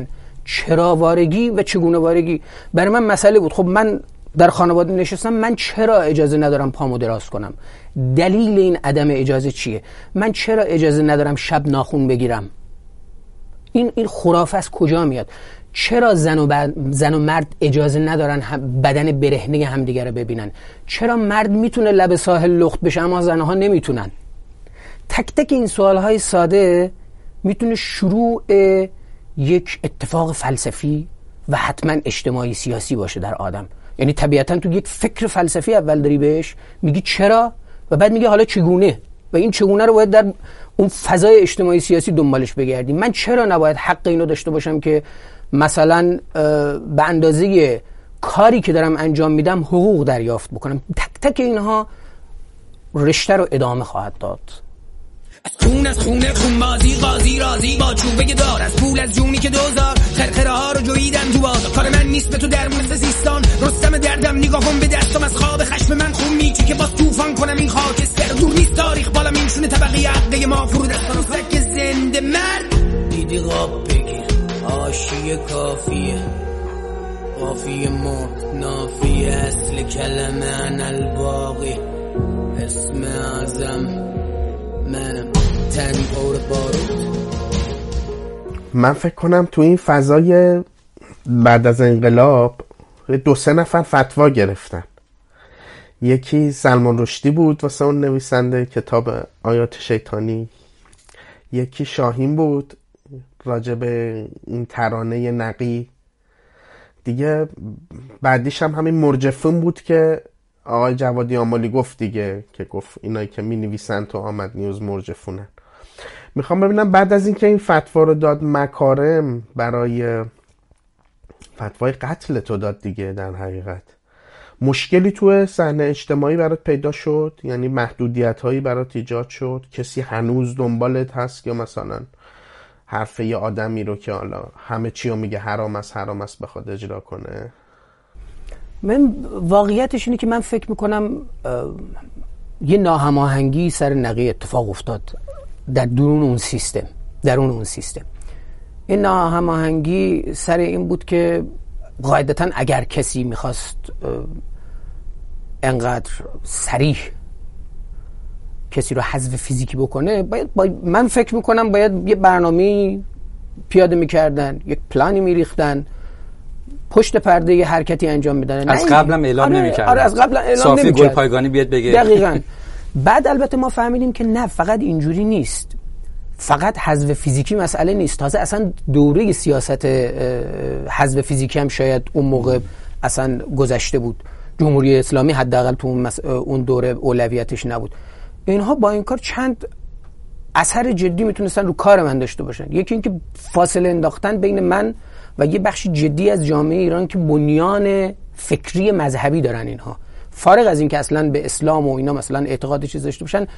چرا وارگی و چگونه وارگی برای من مسئله بود. خب من در خانواده نشستم، من چرا اجازه ندارم پامو دراز کنم؟ دلیل این عدم اجازه چیه؟ من چرا اجازه ندارم شب ناخون بگیرم؟ این خرافه از کجا میاد؟ چرا زن و مرد اجازه ندارن بدن برهنه همدیگه رو ببینن؟ چرا مرد میتونه لب ساحل لخت بشه اما زنها نمیتونن؟ تک تک این سوالهای ساده میتونه شروع یک اتفاق فلسفی و حتما اجتماعی سیاسی باشه در آدم. یعنی طبیعتا تو یک فکر فلسفی اول داری بهش میگی چرا و بعد میگی حالا چگونه، و این چگونه رو باید در اون فضای اجتماعی سیاسی دنبالش بگردی. من چرا نباید حق اینو داشته باشم که مثلا به اندازه کاری که دارم انجام میدم حقوق دریافت بکنم؟ تک تک اینها رشته رو ادامه خواهد داد. از خونه خونبازی قاضی رازی با چوبه دار، از پول از جونی که دوزار خرخره ها رو جویدن تو بازار. کار من نیست به تو در مورد زیستان، رستم دردم نگاهم به دستم از خواب خشم من خون میچی که باز طوفان کنم این خاکستر. دور نیست تاریخ بالا میشونه طبقه عقده ما فرود از سک زنده مرد. دیدی قاب بگیر آشی کافیه، قافیه مرد نافیه، اصل کلمه ان الباقی اسم اعظم منم تنی پور بارود. من فکر کنم تو این فضای بعد از انقلاب 2-3 نفر فتوا گرفتن. یکی سلمان رشدی بود واسه اون نویسنده کتاب آیات شیطانی، یکی شاهین بود راجب این ترانه نقی دیگه، بعدیش هم همین مرجفون بود که آقای جوادی آمالی گفت دیگه، که گفت اینایی که می نویسن تو آمد نیوز مرجفونن. میخوام ببینم بعد از اینکه این فتوا رو داد مکارم، برای فتوای قتل تو داد دیگه، در حقیقت مشکلی تو صحنه اجتماعی برات پیدا شد؟ یعنی محدودیت هایی برات ایجاد شد؟ کسی هنوز دنبالت هست یا مثلا حرف یه آدمی رو که حالا همه چی رو میگه حرام است بخواد اجرا کنه؟ من واقعیتش اینه که من فکر میکنم یه ناهماهنگی سر نقی اتفاق افتاد در درون اون سیستم. این ناهماهنگی سر این بود که قاعدتاً اگر کسی میخواست انقدر صریح کسی رو حذف فیزیکی بکنه، من فکر میکنم باید یه برنامه پیاده میکردن، یک پلانی میریختن، پشت پرده یه حرکتی انجام میدن. از قبلم اعلام نمی‌کردن. آره از قبل اعلام صافی نمی‌کردن. گلپایگانی بیاد بگه. دقیقاً. بعد البته ما فهمیدیم که نه، فقط اینجوری نیست، فقط حذف فیزیکی مسئله نیست. تازه اصلا دوره سیاست حذف فیزیکی هم شاید اون موقع اصلا گذشته بود. جمهوری اسلامی حداقل تو اون دوره اولویتش نبود. اینها با این کار چند اثر جدی میتونستن رو کار من داشته باشن. یکی اینکه فاصله انداختن بین من و یه بخش جدی از جامعه ایران که بنیان فکری مذهبی دارن. اینها فارغ از این که اصلا به اسلام و اینا مثلا اعتقاد چیز داشته باشن،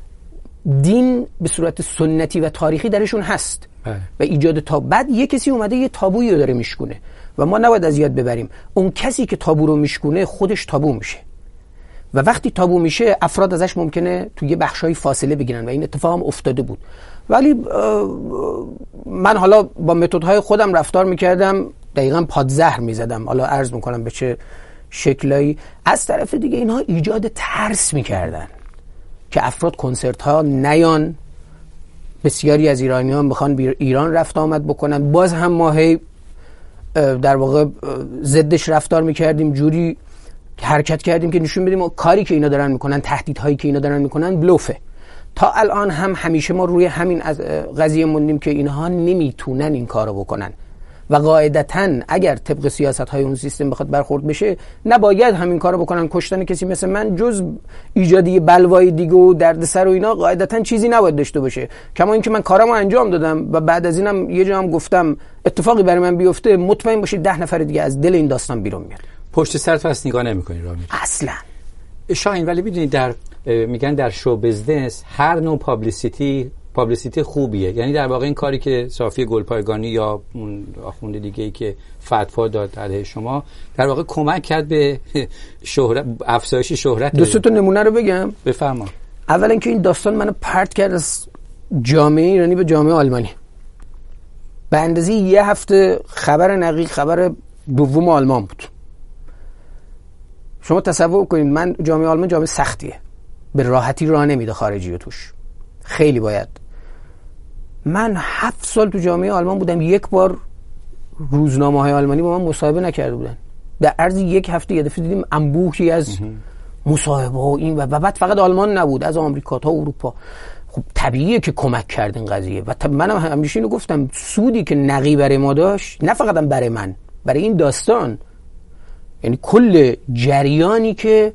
دین به صورت سنتی و تاریخی درشون هست و ایجاد بعد یه کسی اومده یه تابویی رو داره میشکونه و ما نباید از یاد ببریم اون کسی که تابو رو میشکونه خودش تابو میشه و وقتی تابو میشه افراد ازش ممکنه توی یه بخشای فاصله بگیرن و این اتفاق هم افتاده بود. ولی من حالا با متدهای خودم رفتار میکردم، دقیقاً پادزهر میزدم، حالا عرض میکنم به چه شکلایی. از طرف دیگه اینها ایجاد ترس میکردن که افراد کنسرت ها نیان. بسیاری از ایرانیان میخوان ایران رفت آمد بکنن. باز هم ما هی در واقع ضدش رفتار میکردیم، جوری حرکت کردیم که نشون بدیم کاری که اینا دارن میکنن، تهدیدهایی که اینا دارن میکنن بلوفه. تا الان هم همیشه ما روی همین قضیه موندیم که اینها نمیتونن این کارو بکنن و قاعدتاً اگر طبق سیاست‌های اون سیستم بخواد برخورد بشه نباید همین کارو بکنن. کشتن کسی مثل من جز ایجادی بلوای دیگه و دردسر و اینا قاعدتاً چیزی نباید داشته باشه. کما اینکه من کارامو انجام دادم و بعد از اینم یه جا هم گفتم اتفاقی برای من بیفته مطمئن باشید 10 نفر دیگه از دل این داستان بیرون میاد. پشت سرت واسه نگاه نمی‌کنی رامی اصلا. شاهین ولی می‌دونی میگن در شو بزنس هر نوع پابلیسیتی خوبیه. یعنی در واقع این کاری که صافی گلپایگانی یا اون آخوند دیگه‌ای که فتوا داد علیه شما در واقع کمک کرد به افزایش شهرت. دو سه تا نمونه رو بگم. بفرما. اولا که این داستان منو پرت کرد از جامعه ایرانی به جامعه آلمانی. به اندازه یه هفته خبر نقی خبر دوم آلمان بود. شما تصور کنید من جامعه آلمان جامعه سختیه، به راحتی راه نمیده خارجی رو توش، خیلی باید. من 7 سال تو جامعه آلمان بودم، یک بار روزنامه‌های آلمانی با من مصاحبه نکرده بودن. در عرض یک هفته یه دفعه دیدیم انبوهی از مصاحبه و این و بعد فقط آلمان نبود، از آمریکا تا اروپا. خب طبیعیه که کمک کرد این قضیه و منم همیشه اینو گفتم، سودی که نقی برای ما داشت، نه فقط برای من، برای این داستان، یعنی کل جریانی که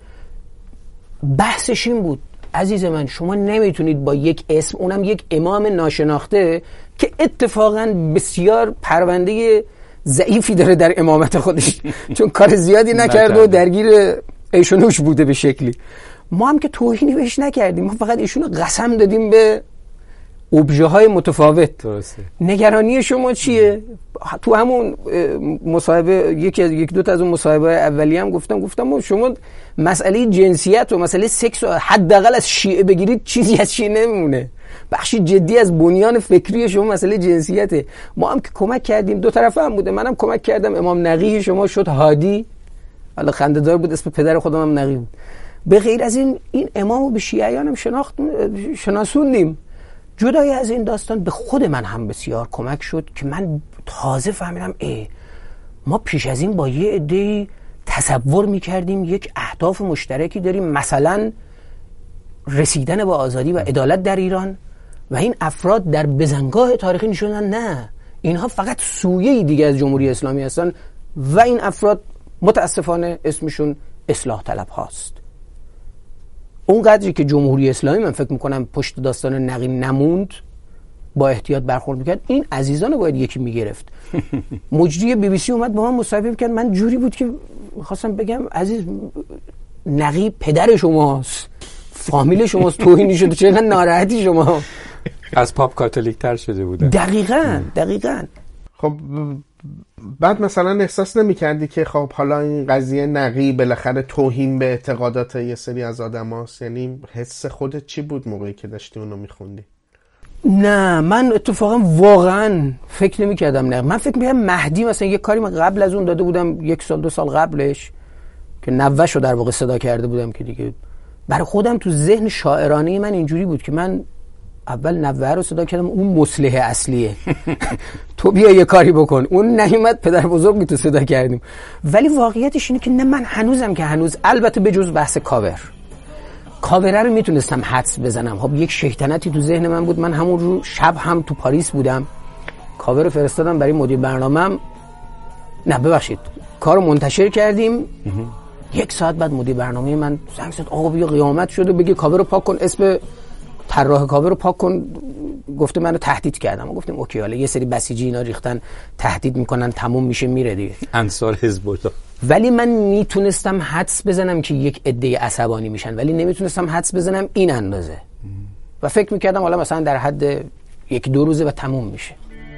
بحثش این بود عزیز من شما نمیتونید با یک اسم، اونم یک امام ناشناخته که اتفاقا بسیار پرونده ضعیفی داره در امامت خودش چون کار زیادی نکرد و درگیر ایشونوش بوده به شکلی، ما هم که توهینی بهش نکردیم، ما فقط ایشونو قسم دادیم به ابژه های متفاوت. درسته. نگرانی شما چیه؟ تو همون مصاحبه یک دو تا از اون مصاحبه اولیه هم گفتم شما مسئله جنسیت و مسئله سکس حداقل از شیعه بگیرید چیزی از شیعه نمیمونه، بخشی جدی از بنیان فکری شما مسئله جنسیته. ما هم که کمک کردیم، دو طرفه هم بوده، منم کمک کردم، امام نقی شما شد هادی، حالا خنده‌دار بود اسم پدر خودم هم نقی بود. به غیر از این امامو به شیعیان هم شناسوندیم. جدای از این داستان به خود من هم بسیار کمک شد که من تازه فهمیدم ما پیش از این با یه عده‌ای تصور می‌کردیم یک اهداف مشترکی داریم، مثلا رسیدن به آزادی و عدالت در ایران، و این افراد در بزنگاه تاریخی نشوندن نه، اینها فقط سویه‌ای دیگه از جمهوری اسلامی هستن و این افراد متاسفانه اسمشون اصلاح طلب هاست. اون قدری که جمهوری اسلامی من فکر میکنم پشت داستان نقی نموند، با احتیاط برخورد میکرد، این عزیزانو باید یکی میگرفت. مجری بی بی سی اومد با من مصاحبه کرد، من جوری بود که خواستم بگم عزیز نقی پدر شماست، فامیل شماست، توهینی شده، چه اینقدر ناراحتی شما؟ از پاپ کاتولیک تر شده بوده. دقیقاً. خب بعد مثلا احساس نمی‌کردی که خب حالا این قضیه نقی بالاخره توهین به اعتقادات یه سری از آدماست؟ یعنی حس خودت چی بود موقعی که داشتی اونو میخوندی؟ نه من اتفاقا واقعا فکر نمی‌کردم نقی. من فکر می‌کردم مهدی مثلا یه کاری من قبل از اون داده بودم، 1 سال 2 سال قبلش که نوه‌شو در واقع صدا کرده بودم، که دیگه برای خودم تو ذهن شاعرانه من اینجوری بود که من اول نوه رو صدا کردم، اون مصلح اصلیه تو بیا یه کاری بکن، اون نیومد، پدر بزرگی تو صدا کردیم. ولی واقعیتش اینه که نه، من هنوز البته به جز بحث کاوره رو میتونستم حدس بزنم. خب یک شیطنتی تو ذهن من بود. من همون رو شب هم تو پاریس بودم، کاوره فرستادم برای مدیر برنامه‌ام، نه ببخشید کارو منتشر کردیم. 1 ساعت بعد مدیر برنامه من زنگ زد، آقا بیا قیامت شده، بگی کاوه رو پاک کن، اسم طراح کاوه رو پاک کن. گفته منو تهدید کردم. ما گفتیم اوکی، حالا یه سری بسیجی اینا ریختن تهدید میکنن، تموم میشه میره دیگه، انصار حزب الله. ولی من میتونستم حدس بزنم که یک عده عصبانی میشن، ولی نمیتونستم حدس بزنم این اندازه، و فکر میکردم حالا مثلا در حد 1-2 روزه و تموم میشه.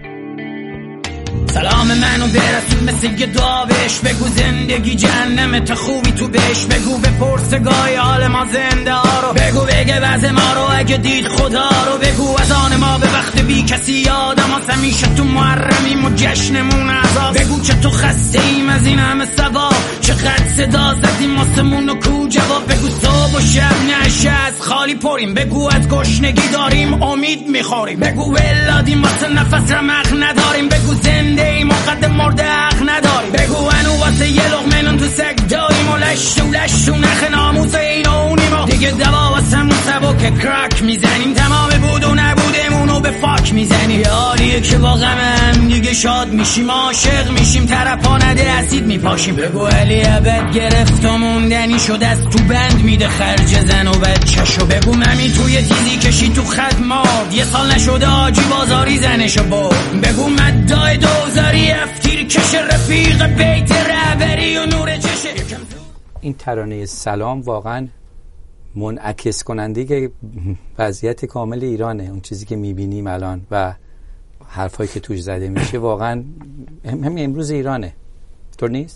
سلام منو برسون مثل یه داوش، بگو زندگی جهنمت خوبی تو بش، بگو بپرس گاهی حال ما زنده ها رو، بگو بگه وضع ما رو اگه دید خدا رو، بگو از آن ما به وقت بی کسی یادم هست، همیشه تو محرمیم و جشنمون عذاب، بگو چه تو خسته ایم از این همه ثواب، چقدر صدا زدیم واسمون و کو جواب، بگو صبح و شب نشه از خالی پریم، بگو از گشنگی داریم امید میخوریم، بگو ولادیم واسه نفس رمق نداریم، بگو زنده ای مقدم مرده حق نداریم، بگو انو واسه یه لقمه نون تو سگ داریم و لشو نخ ناموس این و اونیم و دیگه دوا واسه همون سبا که کرک میزنیم، تمام بود و نبودمونو به فاک میزنیم، یاریه که با غم هم دیگه شاد میشیم، عاشق میشیم، طرفا نده اسید میپاشیم، بگو علی عبد گرفت و موندنی شد، از تو بند میده خرج زن و بچه‌شو، بگو ممی توی تیزی کشی تو خدمات، 1 سال نشده آجی بازاری زنشو برد، بگو مدای دوزاری افتیر کش رفیق بیت رهبری و نور چشه. این ترانه سلام واقعا منعکس کننده که وضعیت کامل ایرانه، اون چیزی که میبینیم الان و حرفایی که توش زده میشه واقعا همین امروز ایرانه، طور نیست؟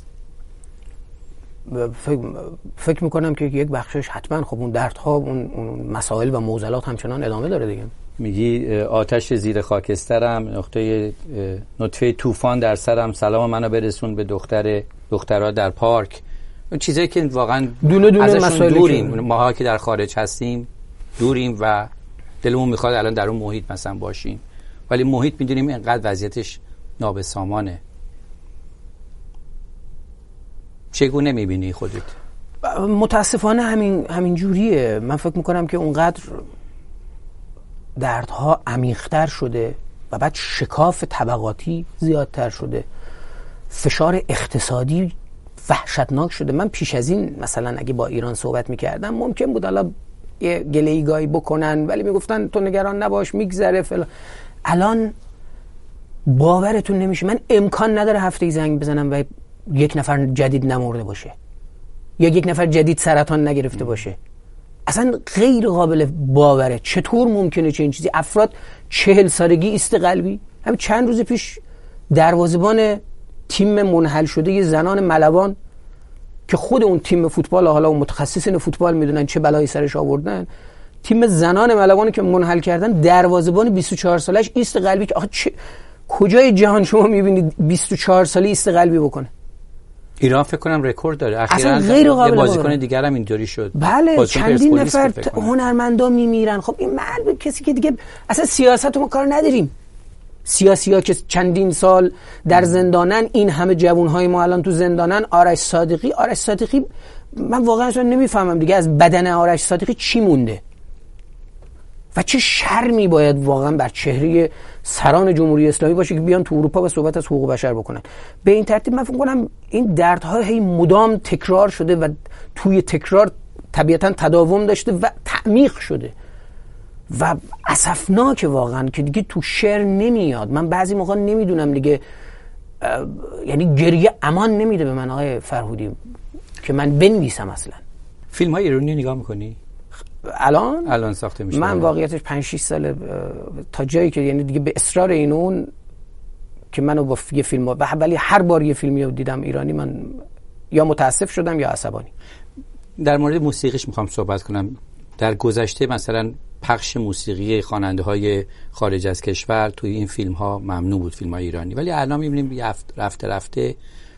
فکر میکنم که یک بخشش حتما خب اون دردها، اون مسائل و معضلات همچنان ادامه داره دیگه. میگی آتش زیر خاکسترم، نطفه طوفان در سرم، سلام منو برسون به دخترها در پارک. چیزایی که واقعا دونه ازشون دوریم، ماها که در خارج هستیم دوریم و دلمون میخواد الان در اون محیط مثلا باشیم، ولی محیط میدونیم اینقدر وضعیتش نابسامانه. چگونه میبینی خودت؟ متاسفانه همین جوریه. من فکر میکنم که اونقدر دردها عمیق‌تر شده و بعد شکاف طبقاتی زیادتر شده، فشار اقتصادی وحشتناک شده. من پیش از این مثلا اگه با ایران صحبت میکردم ممکن بود حالا یه گله‌ایگاهی بکنن، ولی میگفتن تو نگران نباش میگذره فلان. الان باورتون نمیشه، من امکان نداره هفته‌ای زنگ بزنم و یک نفر جدید نمرده باشه یا یک نفر جدید سرطان نگرفته باشه. اصلا غیر قابل باوره. چطور ممکنه چنین چیزی؟ افراد 40 سالگی ایست قلبی. همین چند روز پیش دروازه‌بان تیم منحل شده ی زنان ملوان که خود اون تیم فوتبال، حالا اون متخصصین فوتبال میدونن چه بلایی سرش آوردن، تیم زنان ملوانی که منحل کردن، دروازه‌بان 24 سالش ایست قلبی. که آخه کجای جهان شما میبینید 24 ساله ایست قلبی بکنه؟ ایران فکر کنم رکورد داره. اخیراً غیر قابل بازیکن دیگر هم اینطوری شد. بله، چندین نفر هنرمندا میمیرن. خب این معلومه کسی که دیگه اصلا سیاست ما کار نداریم. سیاسی‌ها که چندین سال در زندانن، این همه جوانهای ما الان تو زندانن. آرش صادقی من واقعا اصلا نمیفهمم دیگه از بدن آرش صادقی چی مونده و چه شرمی باید واقعا بر چهره سران جمهوری اسلامی باشه که بیان تو اروپا و صحبت از حقوق بشر بکنن. به این ترتیب من فکر کنم این دردها هی مدام تکرار شده و توی تکرار طبیعتا تداوم داشته و تعمیق شده و اسفناکه واقعا که دیگه تو شعر نمیاد. من بعضی موقع نمیدونم دیگه، یعنی گریه امان نمیده به من آقای فرهودی که من بنویسم. اصلا فیلم های ایرانی نگاه میکنی؟ الان ساخته میشه. من واقعیتش 5-6 سال تا جایی که یعنی دیگه به اصرار اینون که منو با یه فیلم ولی هر بار یه فیلمی رو دیدم ایرانی من یا متاسف شدم یا عصبانی. در مورد موسیقیش میخوام صحبت کنم. در گذشته مثلا پخش موسیقی خواننده های خارج از کشور توی این فیلم ها ممنوع بود، فیلم های ایرانی، ولی الان میبینیم رفته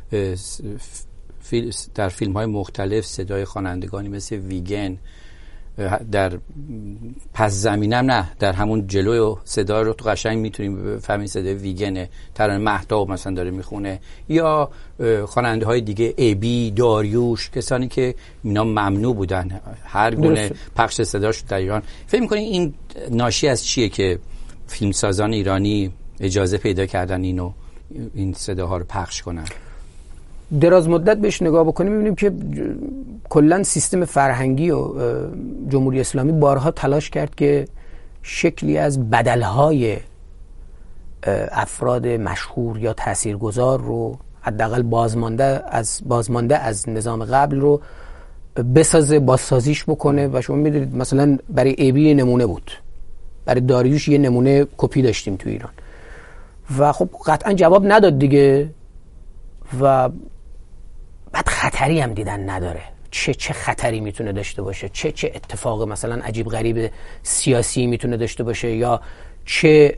در فیلم های مختلف صدای خوانندگانی مثل ویگن، در پس زمینم نه، در همون جلوی صدا رو تو قشنگ میتونیم بفهمیم صدای ویگنه. ترانه مهتاب مثلا داره میخونه، یا خواننده های دیگه، ابی، داریوش، کسانی که اینا ممنوع بودن هر گونه پخش صداش در ایران. فکر می‌کنی این ناشی از چیه که فیلمسازان ایرانی اجازه پیدا کردن این صداها رو پخش کنن؟ دراز مدت بهش نگاه بکنیم می‌بینیم که کلاً سیستم فرهنگی و جمهوری اسلامی بارها تلاش کرد که شکلی از بدلهای افراد مشهور یا تاثیرگذار رو حداقل بازمانده از نظام قبل رو بسازه، بازسازیش بکنه. و شما می‌دونید مثلا برای ابی نمونه بود، برای داریوش یه نمونه کپی داشتیم تو ایران و خب قطعاً جواب نداد دیگه. و بعد خطری هم دیدن نداره. چه خطری میتونه داشته باشه؟ چه اتفاق مثلا عجیب غریب سیاسی میتونه داشته باشه؟ یا چه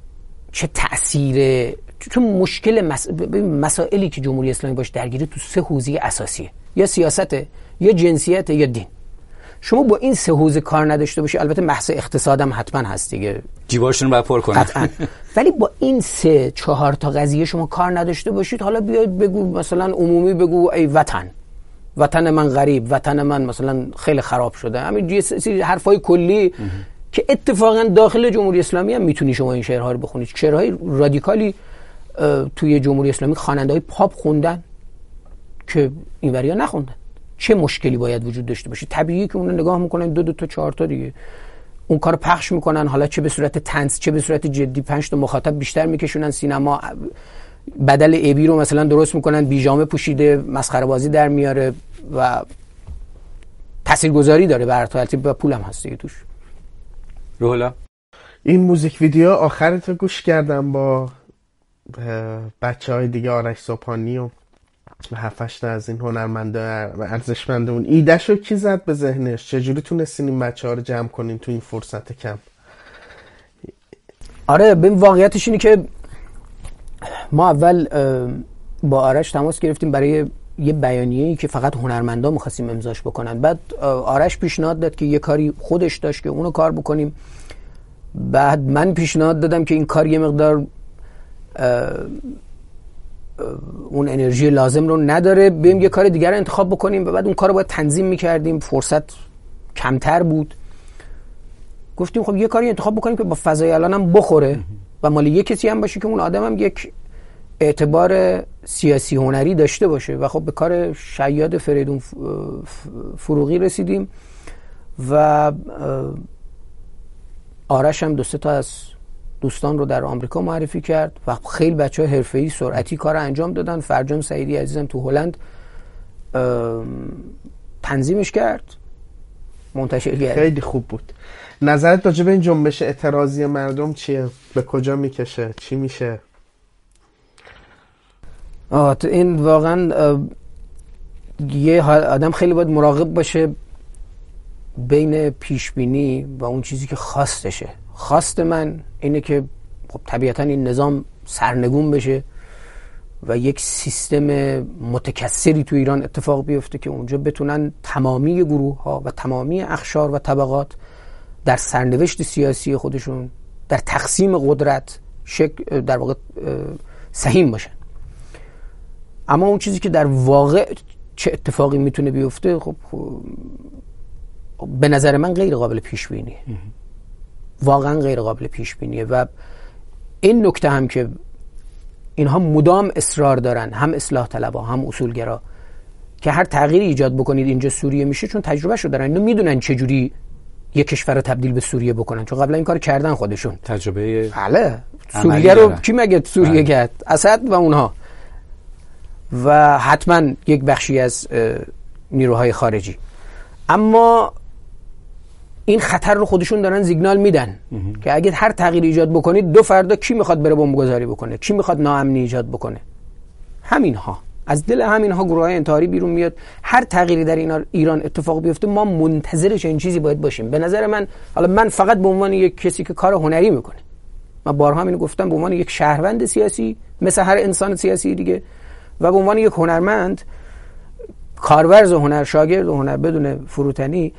تأثیر؟ چون مشکل مسائلی که جمهوری اسلامی باش درگیره تو 3 حوزه اساسیه، یا سیاسته، یا جنسیته، یا دین. شما با این 3 حوزه کار نداشته باشی، البته بحث اقتصادم حتما هست دیگه، جیباشون رو باید پر کنن قطعا، ولی با این 3-4 تا قضیه شما کار نداشته باشید، حالا بیاید بگو مثلا عمومی بگو ای وطن من غریب، وطن من مثلا خیلی خراب شده، همین حرفای کلی که اتفاقا داخل جمهوری اسلامی هم میتونی شما این شعرها رو بخونید. شعرهای رادیکالی توی جمهوری اسلامی خواننده‌های پاپ خوندن که اینوریا نخوندن. چه مشکلی باید وجود داشته باشه؟ طبیعیه که اون نگاه میکنن 2 تا 4 تا دیگه اون کارو پخش میکنن، حالا چه به صورت طنز چه به صورت جدی، 5 تا مخاطب بیشتر میکشونن سینما. بدل ابی رو مثلا درست میکنن، بیجامه پوشیده، مسخره بازی در میاره و تاثیرگذاری داره به هر ترتیب و پولم هست دیگه توش. روحلا این موزیک ویدیو آخرت رو گوش کردم با بچه‌های دیگه، آرش صبحانی و 7-8 از این هنرمنده ارزشمند. اون ایده‌شو کی زد به ذهنش؟ چجوری تونستین این بچه‌ها رو جمع کنین تو این فرصت کم؟ آره، به واقعیتش اینه که ما اول با آرش تماس گرفتیم برای یه بیانیه‌ای که فقط هنرمندا می‌خواستیم امضاش بکنن. بعد آرش پیشنهاد داد که یه کاری خودش داشت که اونو کار بکنیم. بعد من پیشنهاد دادم که این کار یه مقدار اون انرژی لازم رو نداره، بریم یه کار دیگر رو انتخاب بکنیم. و بعد اون کار رو باید تنظیم می‌کردیم، فرصت کمتر بود. گفتیم خب یه کاری انتخاب بکنیم که با فضای الان هم بخوره و مال یه کسی هم باشه که اون آدم هم یک اعتبار سیاسی هنری داشته باشه. و خب به کار شیاد فریدون فروغی رسیدیم و آرش هم 2-3 تا از دوستان رو در آمریکا معرفی کرد و خیلی بچه‌ها حرفه‌ای سرعتی کار انجام دادن. فرجام سعیدی عزیزم تو هلند تنظیمش کرد، منتشر کرد. خیلی خوب بود. نظرت راجع به این جنبش اعتراضی مردم چیه؟ به کجا میکشه؟ چی میشه؟ این واقعا یه آدم خیلی باید مراقب باشه بین پیشبینی و اون چیزی که خواستشه. خواست من اینه که خب طبیعتا این نظام سرنگون بشه و یک سیستم متکثری تو ایران اتفاق بیفته که اونجا بتونن تمامی گروه ها و تمامی اقشار و طبقات در سرنوشت سیاسی خودشون در تقسیم قدرت در واقع سهیم باشن. اما اون چیزی که در واقع چه اتفاقی میتونه بیفته خب به نظر من غیر قابل پیش بینیه، واقعا غیر قابل پیش بینیه. و این نکته هم که اینها مدام اصرار دارن، هم اصلاح طلبها هم اصولگرا، که هر تغییری ایجاد بکنید اینجا سوریه میشه، چون تجربهشو دارن. اینو میدونن چجوری یک کشور رو تبدیل به سوریه بکنن، چون قبلا این کار کردن خودشون. تجربه بله، سوریه رو کی مگه سوریه کرد؟ اسد و اونها، و حتما یک بخشی از نیروهای خارجی. اما این خطر رو خودشون دارن سیگنال میدن که اگه هر تغییر ایجاد بکنید 2 فردا کی میخواد بره بمبگذاری بکنه، کی میخواد ناامنی ایجاد بکنه؟ همینها. از دل همینها گروه‌های انتحاری بیرون میاد. هر تغییری در ایران اتفاق بیفته ما منتظر چنین چیزی باید باشیم. به نظر من، حالا من فقط به عنوان یک کسی که کار هنری میکنه، من بارها اینو گفتم، به عنوان یک شهروند سیاسی مثل هر انسان سیاسی دیگه و به عنوان یک هنرمند، کارورز هنر، شاگرد هنر بدون فروتنی،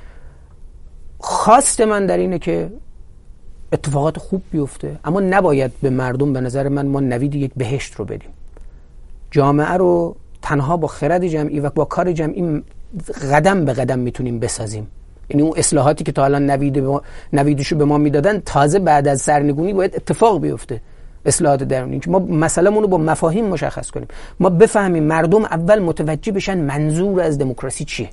خواست من در اینه که اتفاقات خوب بیفته. اما نباید به مردم، به نظر من، ما نوید یک بهشت رو بدیم. جامعه رو تنها با خرد جمعی و با کار جمعی قدم به قدم میتونیم بسازیم. یعنی اون اصلاحاتی که تا الان نویدشو به ما میدادن، تازه بعد از سرنگونی باید اتفاق بیفته. اصلاحات درونی که ما مسئله‌مون رو با مفاهیم مشخص کنیم، ما بفهمیم مردم اول متوجه بشن منظور از دموکراسی چیه.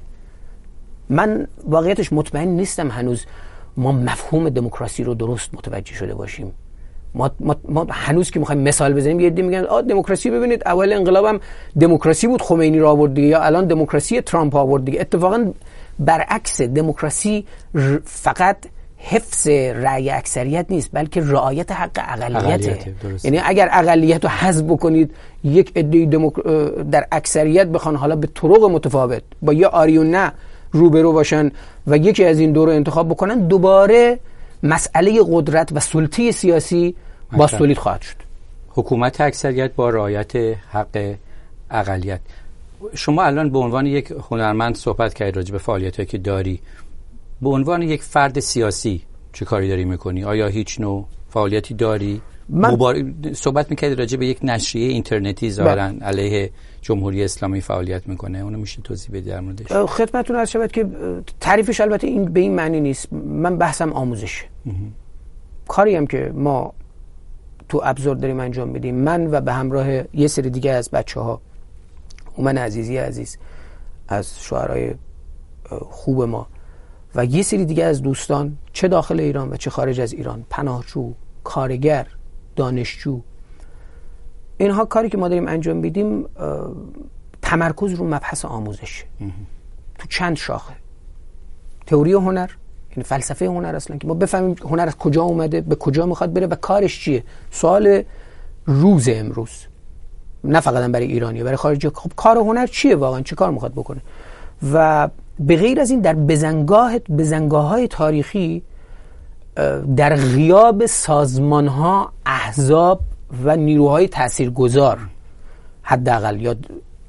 من واقعیتش مطمئن نیستم هنوز ما مفهوم دموکراسی رو درست متوجه شده باشیم. ما هنوز که میخوایم مثال بزنیم، یه عده میگن دموکراسی ببینید اول انقلابم دموکراسی بود، خمینی را آورد دیگه، یا الان دموکراسی ترامپ آورد دیگه. اتفاقا برعکس، دموکراسی فقط حفظ رأی اکثریت نیست، بلکه رعایت حق اقلیته. یعنی اگر اقلیت رو حذف بکنید، یک عده در اکثریت بخوان حالا به طرق متفاوت با یه آری و نه روبرو باشن و یکی از این دو رو انتخاب بکنن، دوباره مسئله قدرت و سلطه سیاسی باستولید خواهد شد. حکومت اکثریت با رعایت حق اقلیت. شما الان به عنوان یک هنرمند صحبت کردید راجع به فعالیتایی که داری. به عنوان یک فرد سیاسی چه کاری داری میکنی؟ آیا هیچ نوع فعالیتی داری؟ صحبت میکردی راجع به یک نشریه اینترنتی ظاهرا علیه جمهوری اسلامی فعالیت میکنه، اونو میشه توضیح بدید در موردش؟ خدمتتون عرض شود که تعریفش البته این به این معنی نیست. من بحثم آموزش. کاری هم که ما تو ابزار داریم انجام میدیم، من و به همراه یه سری دیگه از بچه‌ها، من عزیزی عزیز از شاعرای خوب ما و یه سری دیگه از دوستان، چه داخل ایران و چه خارج از ایران، پناهجو، کارگر، دانشجو، اینها کاری که ما داریم انجام میدیم تمرکز رو مبحث آموزش تو چند شاخه: تئوری هنر، یعنی فلسفه هنر، اصلا که ما بفهمیم هنر از کجا اومده، به کجا میخواد بره و کارش چیه. سوال روز امروز، نه فقط برای ایرانی، برای خارجی، خب کار هنر چیه واقعا، چه کار میخواد بکنه. و به غیر از این در بزنگاه‌های تاریخی در غیاب سازمان‌ها، احزاب و نیروهای تاثیرگذار، حداقل یا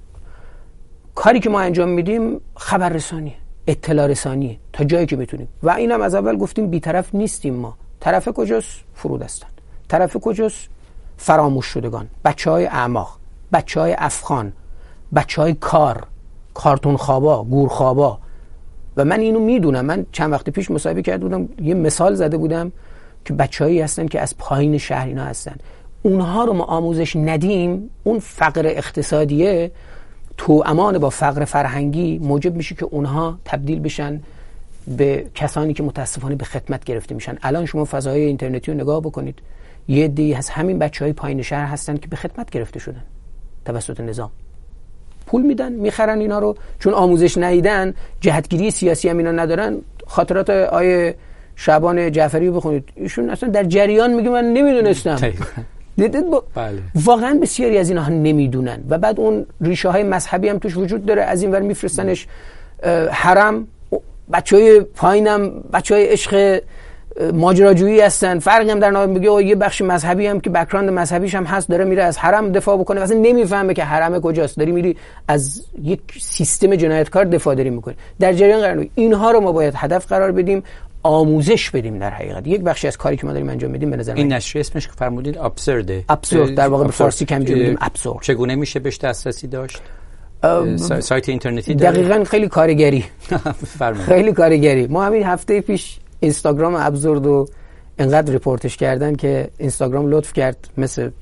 کاری که ما انجام میدیم خبررسانی، اطلاع رسانی تا جایی که بتونیم. و اینم از اول گفتیم بی‌طرف نیستیم ما. طرف کجاست؟ فرود هستن. طرف کجاست؟ فراموش شدگان، بچه‌های اعماق، بچه‌های افغان، بچه‌های کارتون خوابا، گور خوابا. و من اینو میدونم. من چند وقت پیش مصاحبه کرده بودم، یه مثال زده بودم که بچه‌هایی هستن که از پایین شهر اینا هستن. اونها رو ما آموزش ندیم، اون فقر اقتصادیه تو امان با فقر فرهنگی موجب میشه که اونها تبدیل بشن به کسانی که متاسفانه به خدمت گرفته میشن. الان شما فضای اینترنتی رو نگاه بکنید، یه عده‌ای از همین بچه‌های پایین شهر هستن که به خدمت گرفته شدن توسط نظام. پول میدن، میخرن اینا رو، چون آموزش ندیدن، جهتگیری سیاسی هم اینا ندارن. خاطرات آیه شعبان جعفری رو بخونید، ایشون اصلا در جریان میگه من نمیدونستم. بله. واقعا بسیاری از اینها نمیدونن. و بعد اون ریشه های مذهبی هم توش وجود داره. از این ور میفرستنش حرم، بچهای پایینم بچهای عشق ماجراجویی هستن. فرقی هم در نهایت میگه یه بخش مذهبی هم که بک‌گراند مذهبیش هم هست داره میره از حرم دفاع بکنه، اصلا نمیفهمه که حرم کجاست، داری میری از یک سیستم جنایتکار دفاع داری میکنی. در جریان قرار بگیریم. اینها رو ما باید هدف قرار بدیم، آموزش بدیم. در حقیقت یک بخشی از کاری که ما داریم انجام میدیم به نظر این نشریه اسمش که فرمودید ابسورد در واقع به فارسی کم میگیم ابسورد. چگونه میشه بهش دسترسی داشت؟ سایت اینترنتی دقیقاً خیلی کارگری. خیلی کارگری. ما همین هفته پیش اینستاگرام ابسورد رو انقدر ریپورتش کردن که اینستاگرام لطف کرد مثل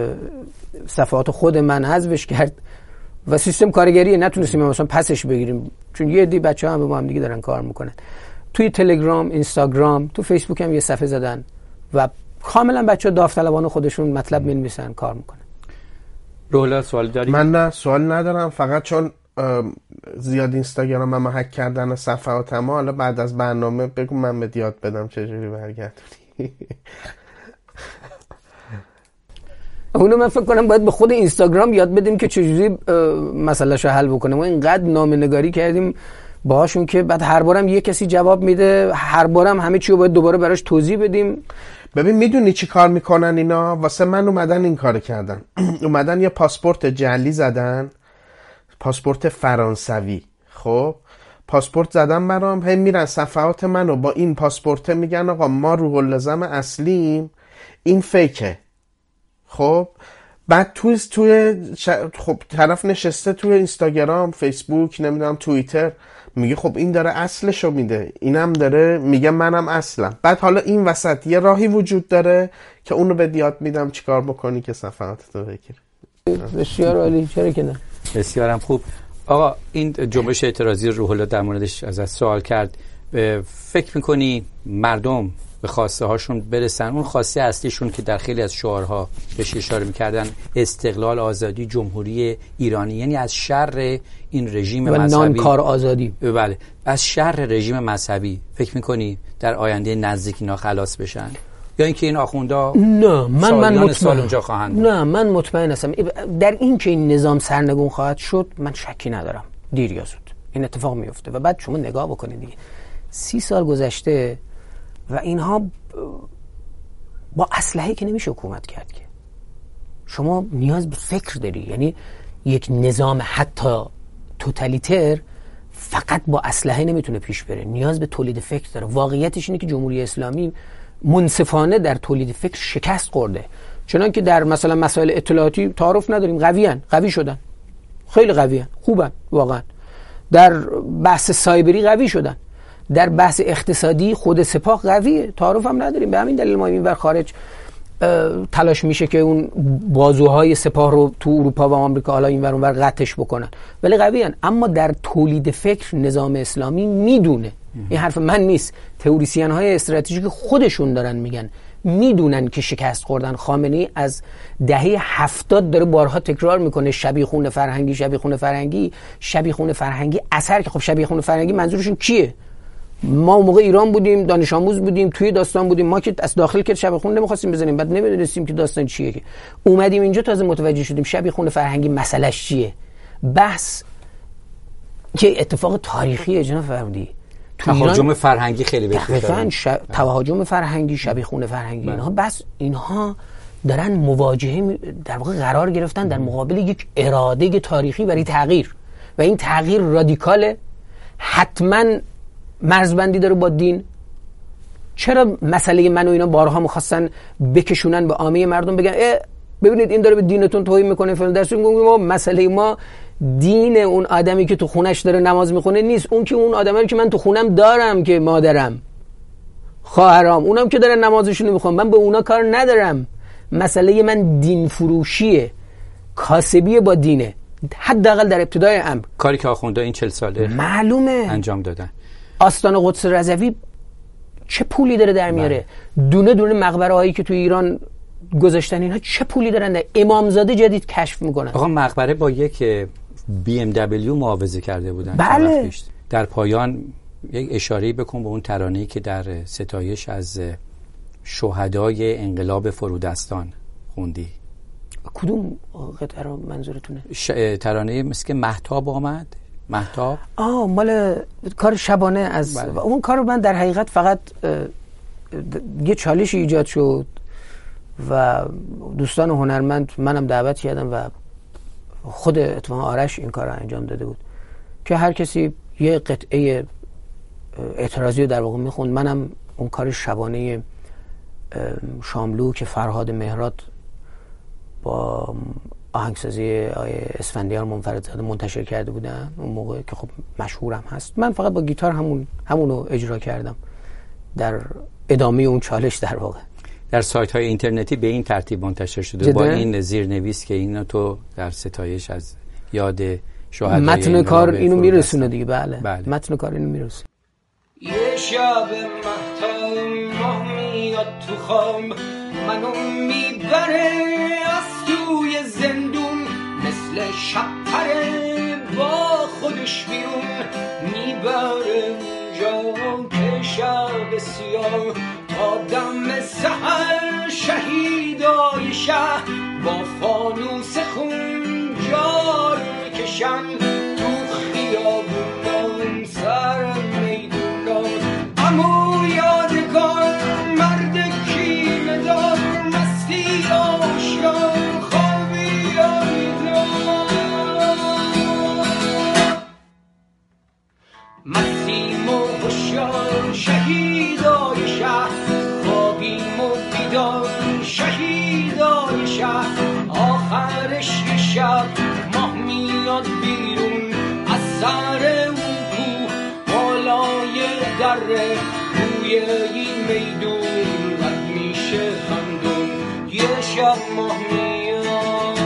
صفحات خود من حذفش کرد و سیستم کارگریه، نتونستیم مثلا پسش بگیریم چون یه عده بچه‌ها هم به ما هم دیگه دارن کار میکنن. توی تلگرام، اینستاگرام، تو فیسبوک هم یه صفحه زدن و کاملا بچه‌ها داوطلبانه خودشون مطلب می‌نویسن، کار میکنن. روحلا سوال داری؟ من نه سوال ندارم، فقط چون زیاد اینستاگرام هم هک کردن صفحات ما، حالا بعد از برنامه بگو من بهت یاد بدم چجوری برگردونی. اونو من فکر کنم باید به خود اینستاگرام یاد بدیم که چجوری مسئله‌شو حل بکنه. ما اینقدر نامه‌نگاری کردیم باهاشون که بعد هر بارم یه کسی جواب میده، هر بارم همه چی رو باید دوباره براش توضیح بدیم. ببین میدونی چی کار میکنن اینا؟ واسه من اومدن این کار کردن. اومدن یه پاسپورت جعلی زدن، پاسپورت فرانسوی. خب پاسپورت زدن برام، هی میرن صفحات منو با این پاسپورت میگن آقا ما روح اللزم اصلیم، این فیکه. خب بعد خب طرف نشسته توی اینستاگرام، فیسبوک، نمیدونم توییتر، میگه خب این داره اصلشو میده، اینم داره میگه منم اصلم. بعد حالا این وسط یه راهی وجود داره که اونو به یاد میدم چیکار بکنی که صفحاتتو بگیری. بسیار عالی، چرا که نه. بسیارم خوب. آقا این جنبش اعتراضی روح الله در موردش از سوال کرد، فکر میکنی مردم به خواسته هاشون برسن؟ اون خواسته اصلیشون که در خیلی از شعارها بهش اشاره میکردن، استقلال، آزادی، جمهوری ایرانی، یعنی از شر این رژیم مذهبی، نان کار آزادی. بله، از شر رژیم مذهبی فکر میکنی در آینده نزدیک اینا خلاص بشن یا اینکه این آخوندا نه من مطمئن اونجا خواهند؟ نه من مطمئن هستم در این که این نظام سرنگون خواهد شد. من شکی ندارم دیر یا زود این اتفاق میفته. و بعد شما نگاه بکنید دیگه 30 سال گذشته و اینها با اسلحه که نمیشه حکومت کرد که. شما نیاز به فکر داری، یعنی یک نظام حتی توتالیتر فقط با اسلحه نمیتونه پیش بره، نیاز به تولید فکر داره. واقعیتش اینه که جمهوری اسلامی منصفانه در تولید فکر شکست خورده، چنان که در مثلا مسائل اطلاعاتی تعارف نداریم، قوی شدن، خیلی قویان، خوبن واقعا. در بحث سایبری قوی شدن، در بحث اقتصادی خود سپاه قویه، تعارف هم نداریم. به همین دلیل ما اینور خارج تلاش میشه که اون بازوهای سپاه رو تو اروپا و آمریکا حالا اینور اونور قطعش بکنن، ولی قویان. اما در تولید فکر نظام اسلامی میدونه، این حرف من نیست، تئوریسین های استراتژیک خودشون دارن میگن، میدونن که شکست خوردن. خامنه‌ای از دهه 70 داره بارها تکرار میکنه شبیخون فرهنگی، شبیخون فرهنگی، شبیخون فرهنگی. اثر که خب شبیخون فرهنگی منظورشون کیه؟ ما اون موقع ایران بودیم، دانش آموز بودیم، توی داستان بودیم، ما که از داخل که شبیخون نمیخواستیم بزنیم، بعد نمیدونستیم که داستان چیه، که اومدیم اینجا تازه متوجه شدیم شبیخون فرهنگی مسئلهش چیه. بحث که اتفاق تاریخیه جناب فرمودی، تهاجم فرهنگی خیلی بهتره. تهاجم فرهنگی، شبیخونه فرهنگی، اینها بس اینها دارن مواجهه در واقع قرار گرفتن در مقابل یک اراده تاریخی برای تغییر و این تغییر رادیکاله، حتما مرزبندی داره با دین. چرا مسئله من و اینا بارها می‌خواستن بکشونن به عامه مردم، بگن ببینید این داره به دینتون توهین میکنه فلان، درست میگم مسئله ما دین اون آدمی که تو خونش داره نماز میخونه نیست، اون که اون آدمی که من تو خونم دارم که مادرم، خواهرام، اونم که دارن نمازشون میخونن، من به اونا کار ندارم. مسئله من دین فروشیه، کاسبی با دینه، حداقل در ابتدای امر. کاری که آخونده این 40 ساله معلومه انجام دادن. آستان قدس رضوی چه پولی داره در میاره؟ دونه دونه مقبره هایی که تو ایران گذاشتن اینها چه پولی دارن در امامزاده جدید کشف میکنن. آقا مقبره با یک BMW معاوضه کرده بودن. بله. در پایان یک اشاره‌ای بکن به اون ترانه‌ای که در ستایش از شهدای انقلاب فرودستان خوندی. کدوم قطعه رو منظورتونه؟ ترانه مثل که مهتاب آمد. مهتاب مال کار شبانه از بله. اون کار رو من در حقیقت فقط یه چالش ایجاد شد و دوستان هنرمند منم دعوت کردم و خود اتفاقا آرش این کار رو انجام داده بود که هر کسی یه قطعه اعتراضی رو در واقع میخوند. منم اون کار شبانه شاملو که فرهاد مهراد با آهنگسازی آقای اسفندیار منفردزاده منتشر کرده بودن اون موقع که خب مشهورم هست، من فقط با گیتار همونو اجرا کردم در ادامه اون چالش. در واقع در سایت های اینترنتی به این ترتیب منتشر شده با این زیرنویس که اینو تو در ستایش از یاد شهدای متن کار اینو میرسونه دیگه. بله متن کار اینو میرسونه. یه شب مهتاب ماه میاد تو خواب منو میبره از توی زندون، مثل شب‌پره با خودش بیرون میبره اونجا که شب سیاه تا دم سحر شهیدای شهر با فانوس خون جار میکشن تو خیابونان سر میدونان. امو یادگار مرد کینه دار مستی آشیان خوابی آیدار، مستیم و هشیار شهیدای شهر، خوابیم و بیدار شهیدای شهر. آخرش یه شب ماه میاد بیرون از سر اون کوه بالای دره روی این میدون رد میشه خندون. یه شب ماه میاد.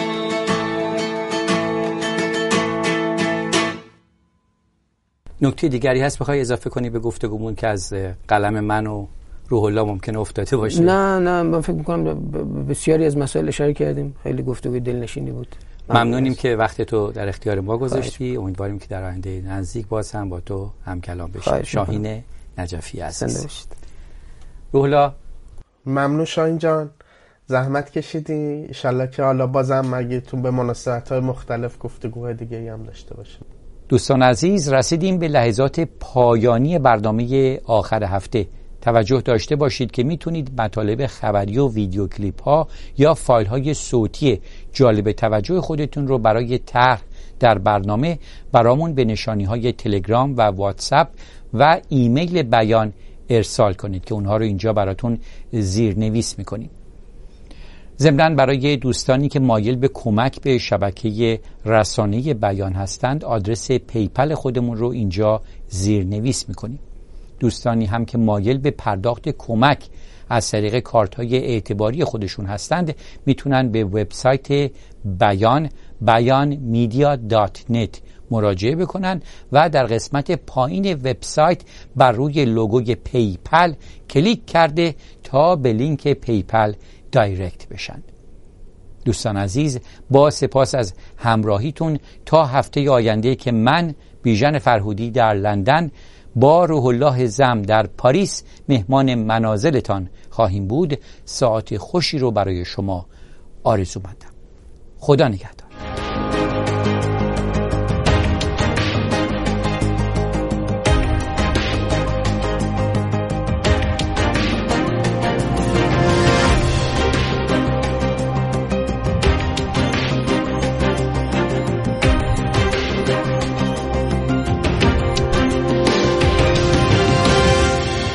نکته دیگری هست بخوای اضافه کنی به گفتگومون که از قلم من و روح الله ممکنه افتاده باشه؟ نه من فکر میکنم بسیاری از مسائل اشاره کردیم، خیلی گفتگوی دلنشینی بود. ممنونیم که وقت تو در اختیار ما گذاشتی. امیدواریم که در آینده نزدیک باز هم با تو هم کلام بشیم. شاهین نجفی عزیز. روح الله ممنون شاهین جان، زحمت کشیدی. ان شاءالله که حالا بازم مگه تو به مناسبت‌های مختلف گفتگوهای دیگه‌ای هم داشته باشیم. دوستان عزیز، رسیدیم به لحظات پایانی برنامه آخر هفته. توجه داشته باشید که میتونید مطالب خبری و ویدیو کلیپ ها یا فایل های صوتی جالب توجه خودتون رو برای طرح در برنامه برامون به نشانی های تلگرام و واتساپ و ایمیل بیان ارسال کنید که اونها رو اینجا براتون زیرنویس میکنیم. ضمناً برای دوستانی که مایل به کمک به شبکه رسانه بیان هستند آدرس پیپل خودمون رو اینجا زیرنویس میکنیم. دوستانی هم که مایل به پرداخت کمک از طریق کارت‌های اعتباری خودشون هستند میتونن به وبسایت bayanmedia.net مراجعه بکنن و در قسمت پایین وبسایت بر روی لوگوی پیپل کلیک کرده تا به لینک پیپل دایرکت بشن. دوستان عزیز، با سپاس از همراهیتون تا هفته آینده که من بیژن فرهودی در لندن با روح الله زم در پاریس مهمان منازلتان خواهیم بود. ساعت خوشی رو برای شما آرزو مندم. خدا نگهدار.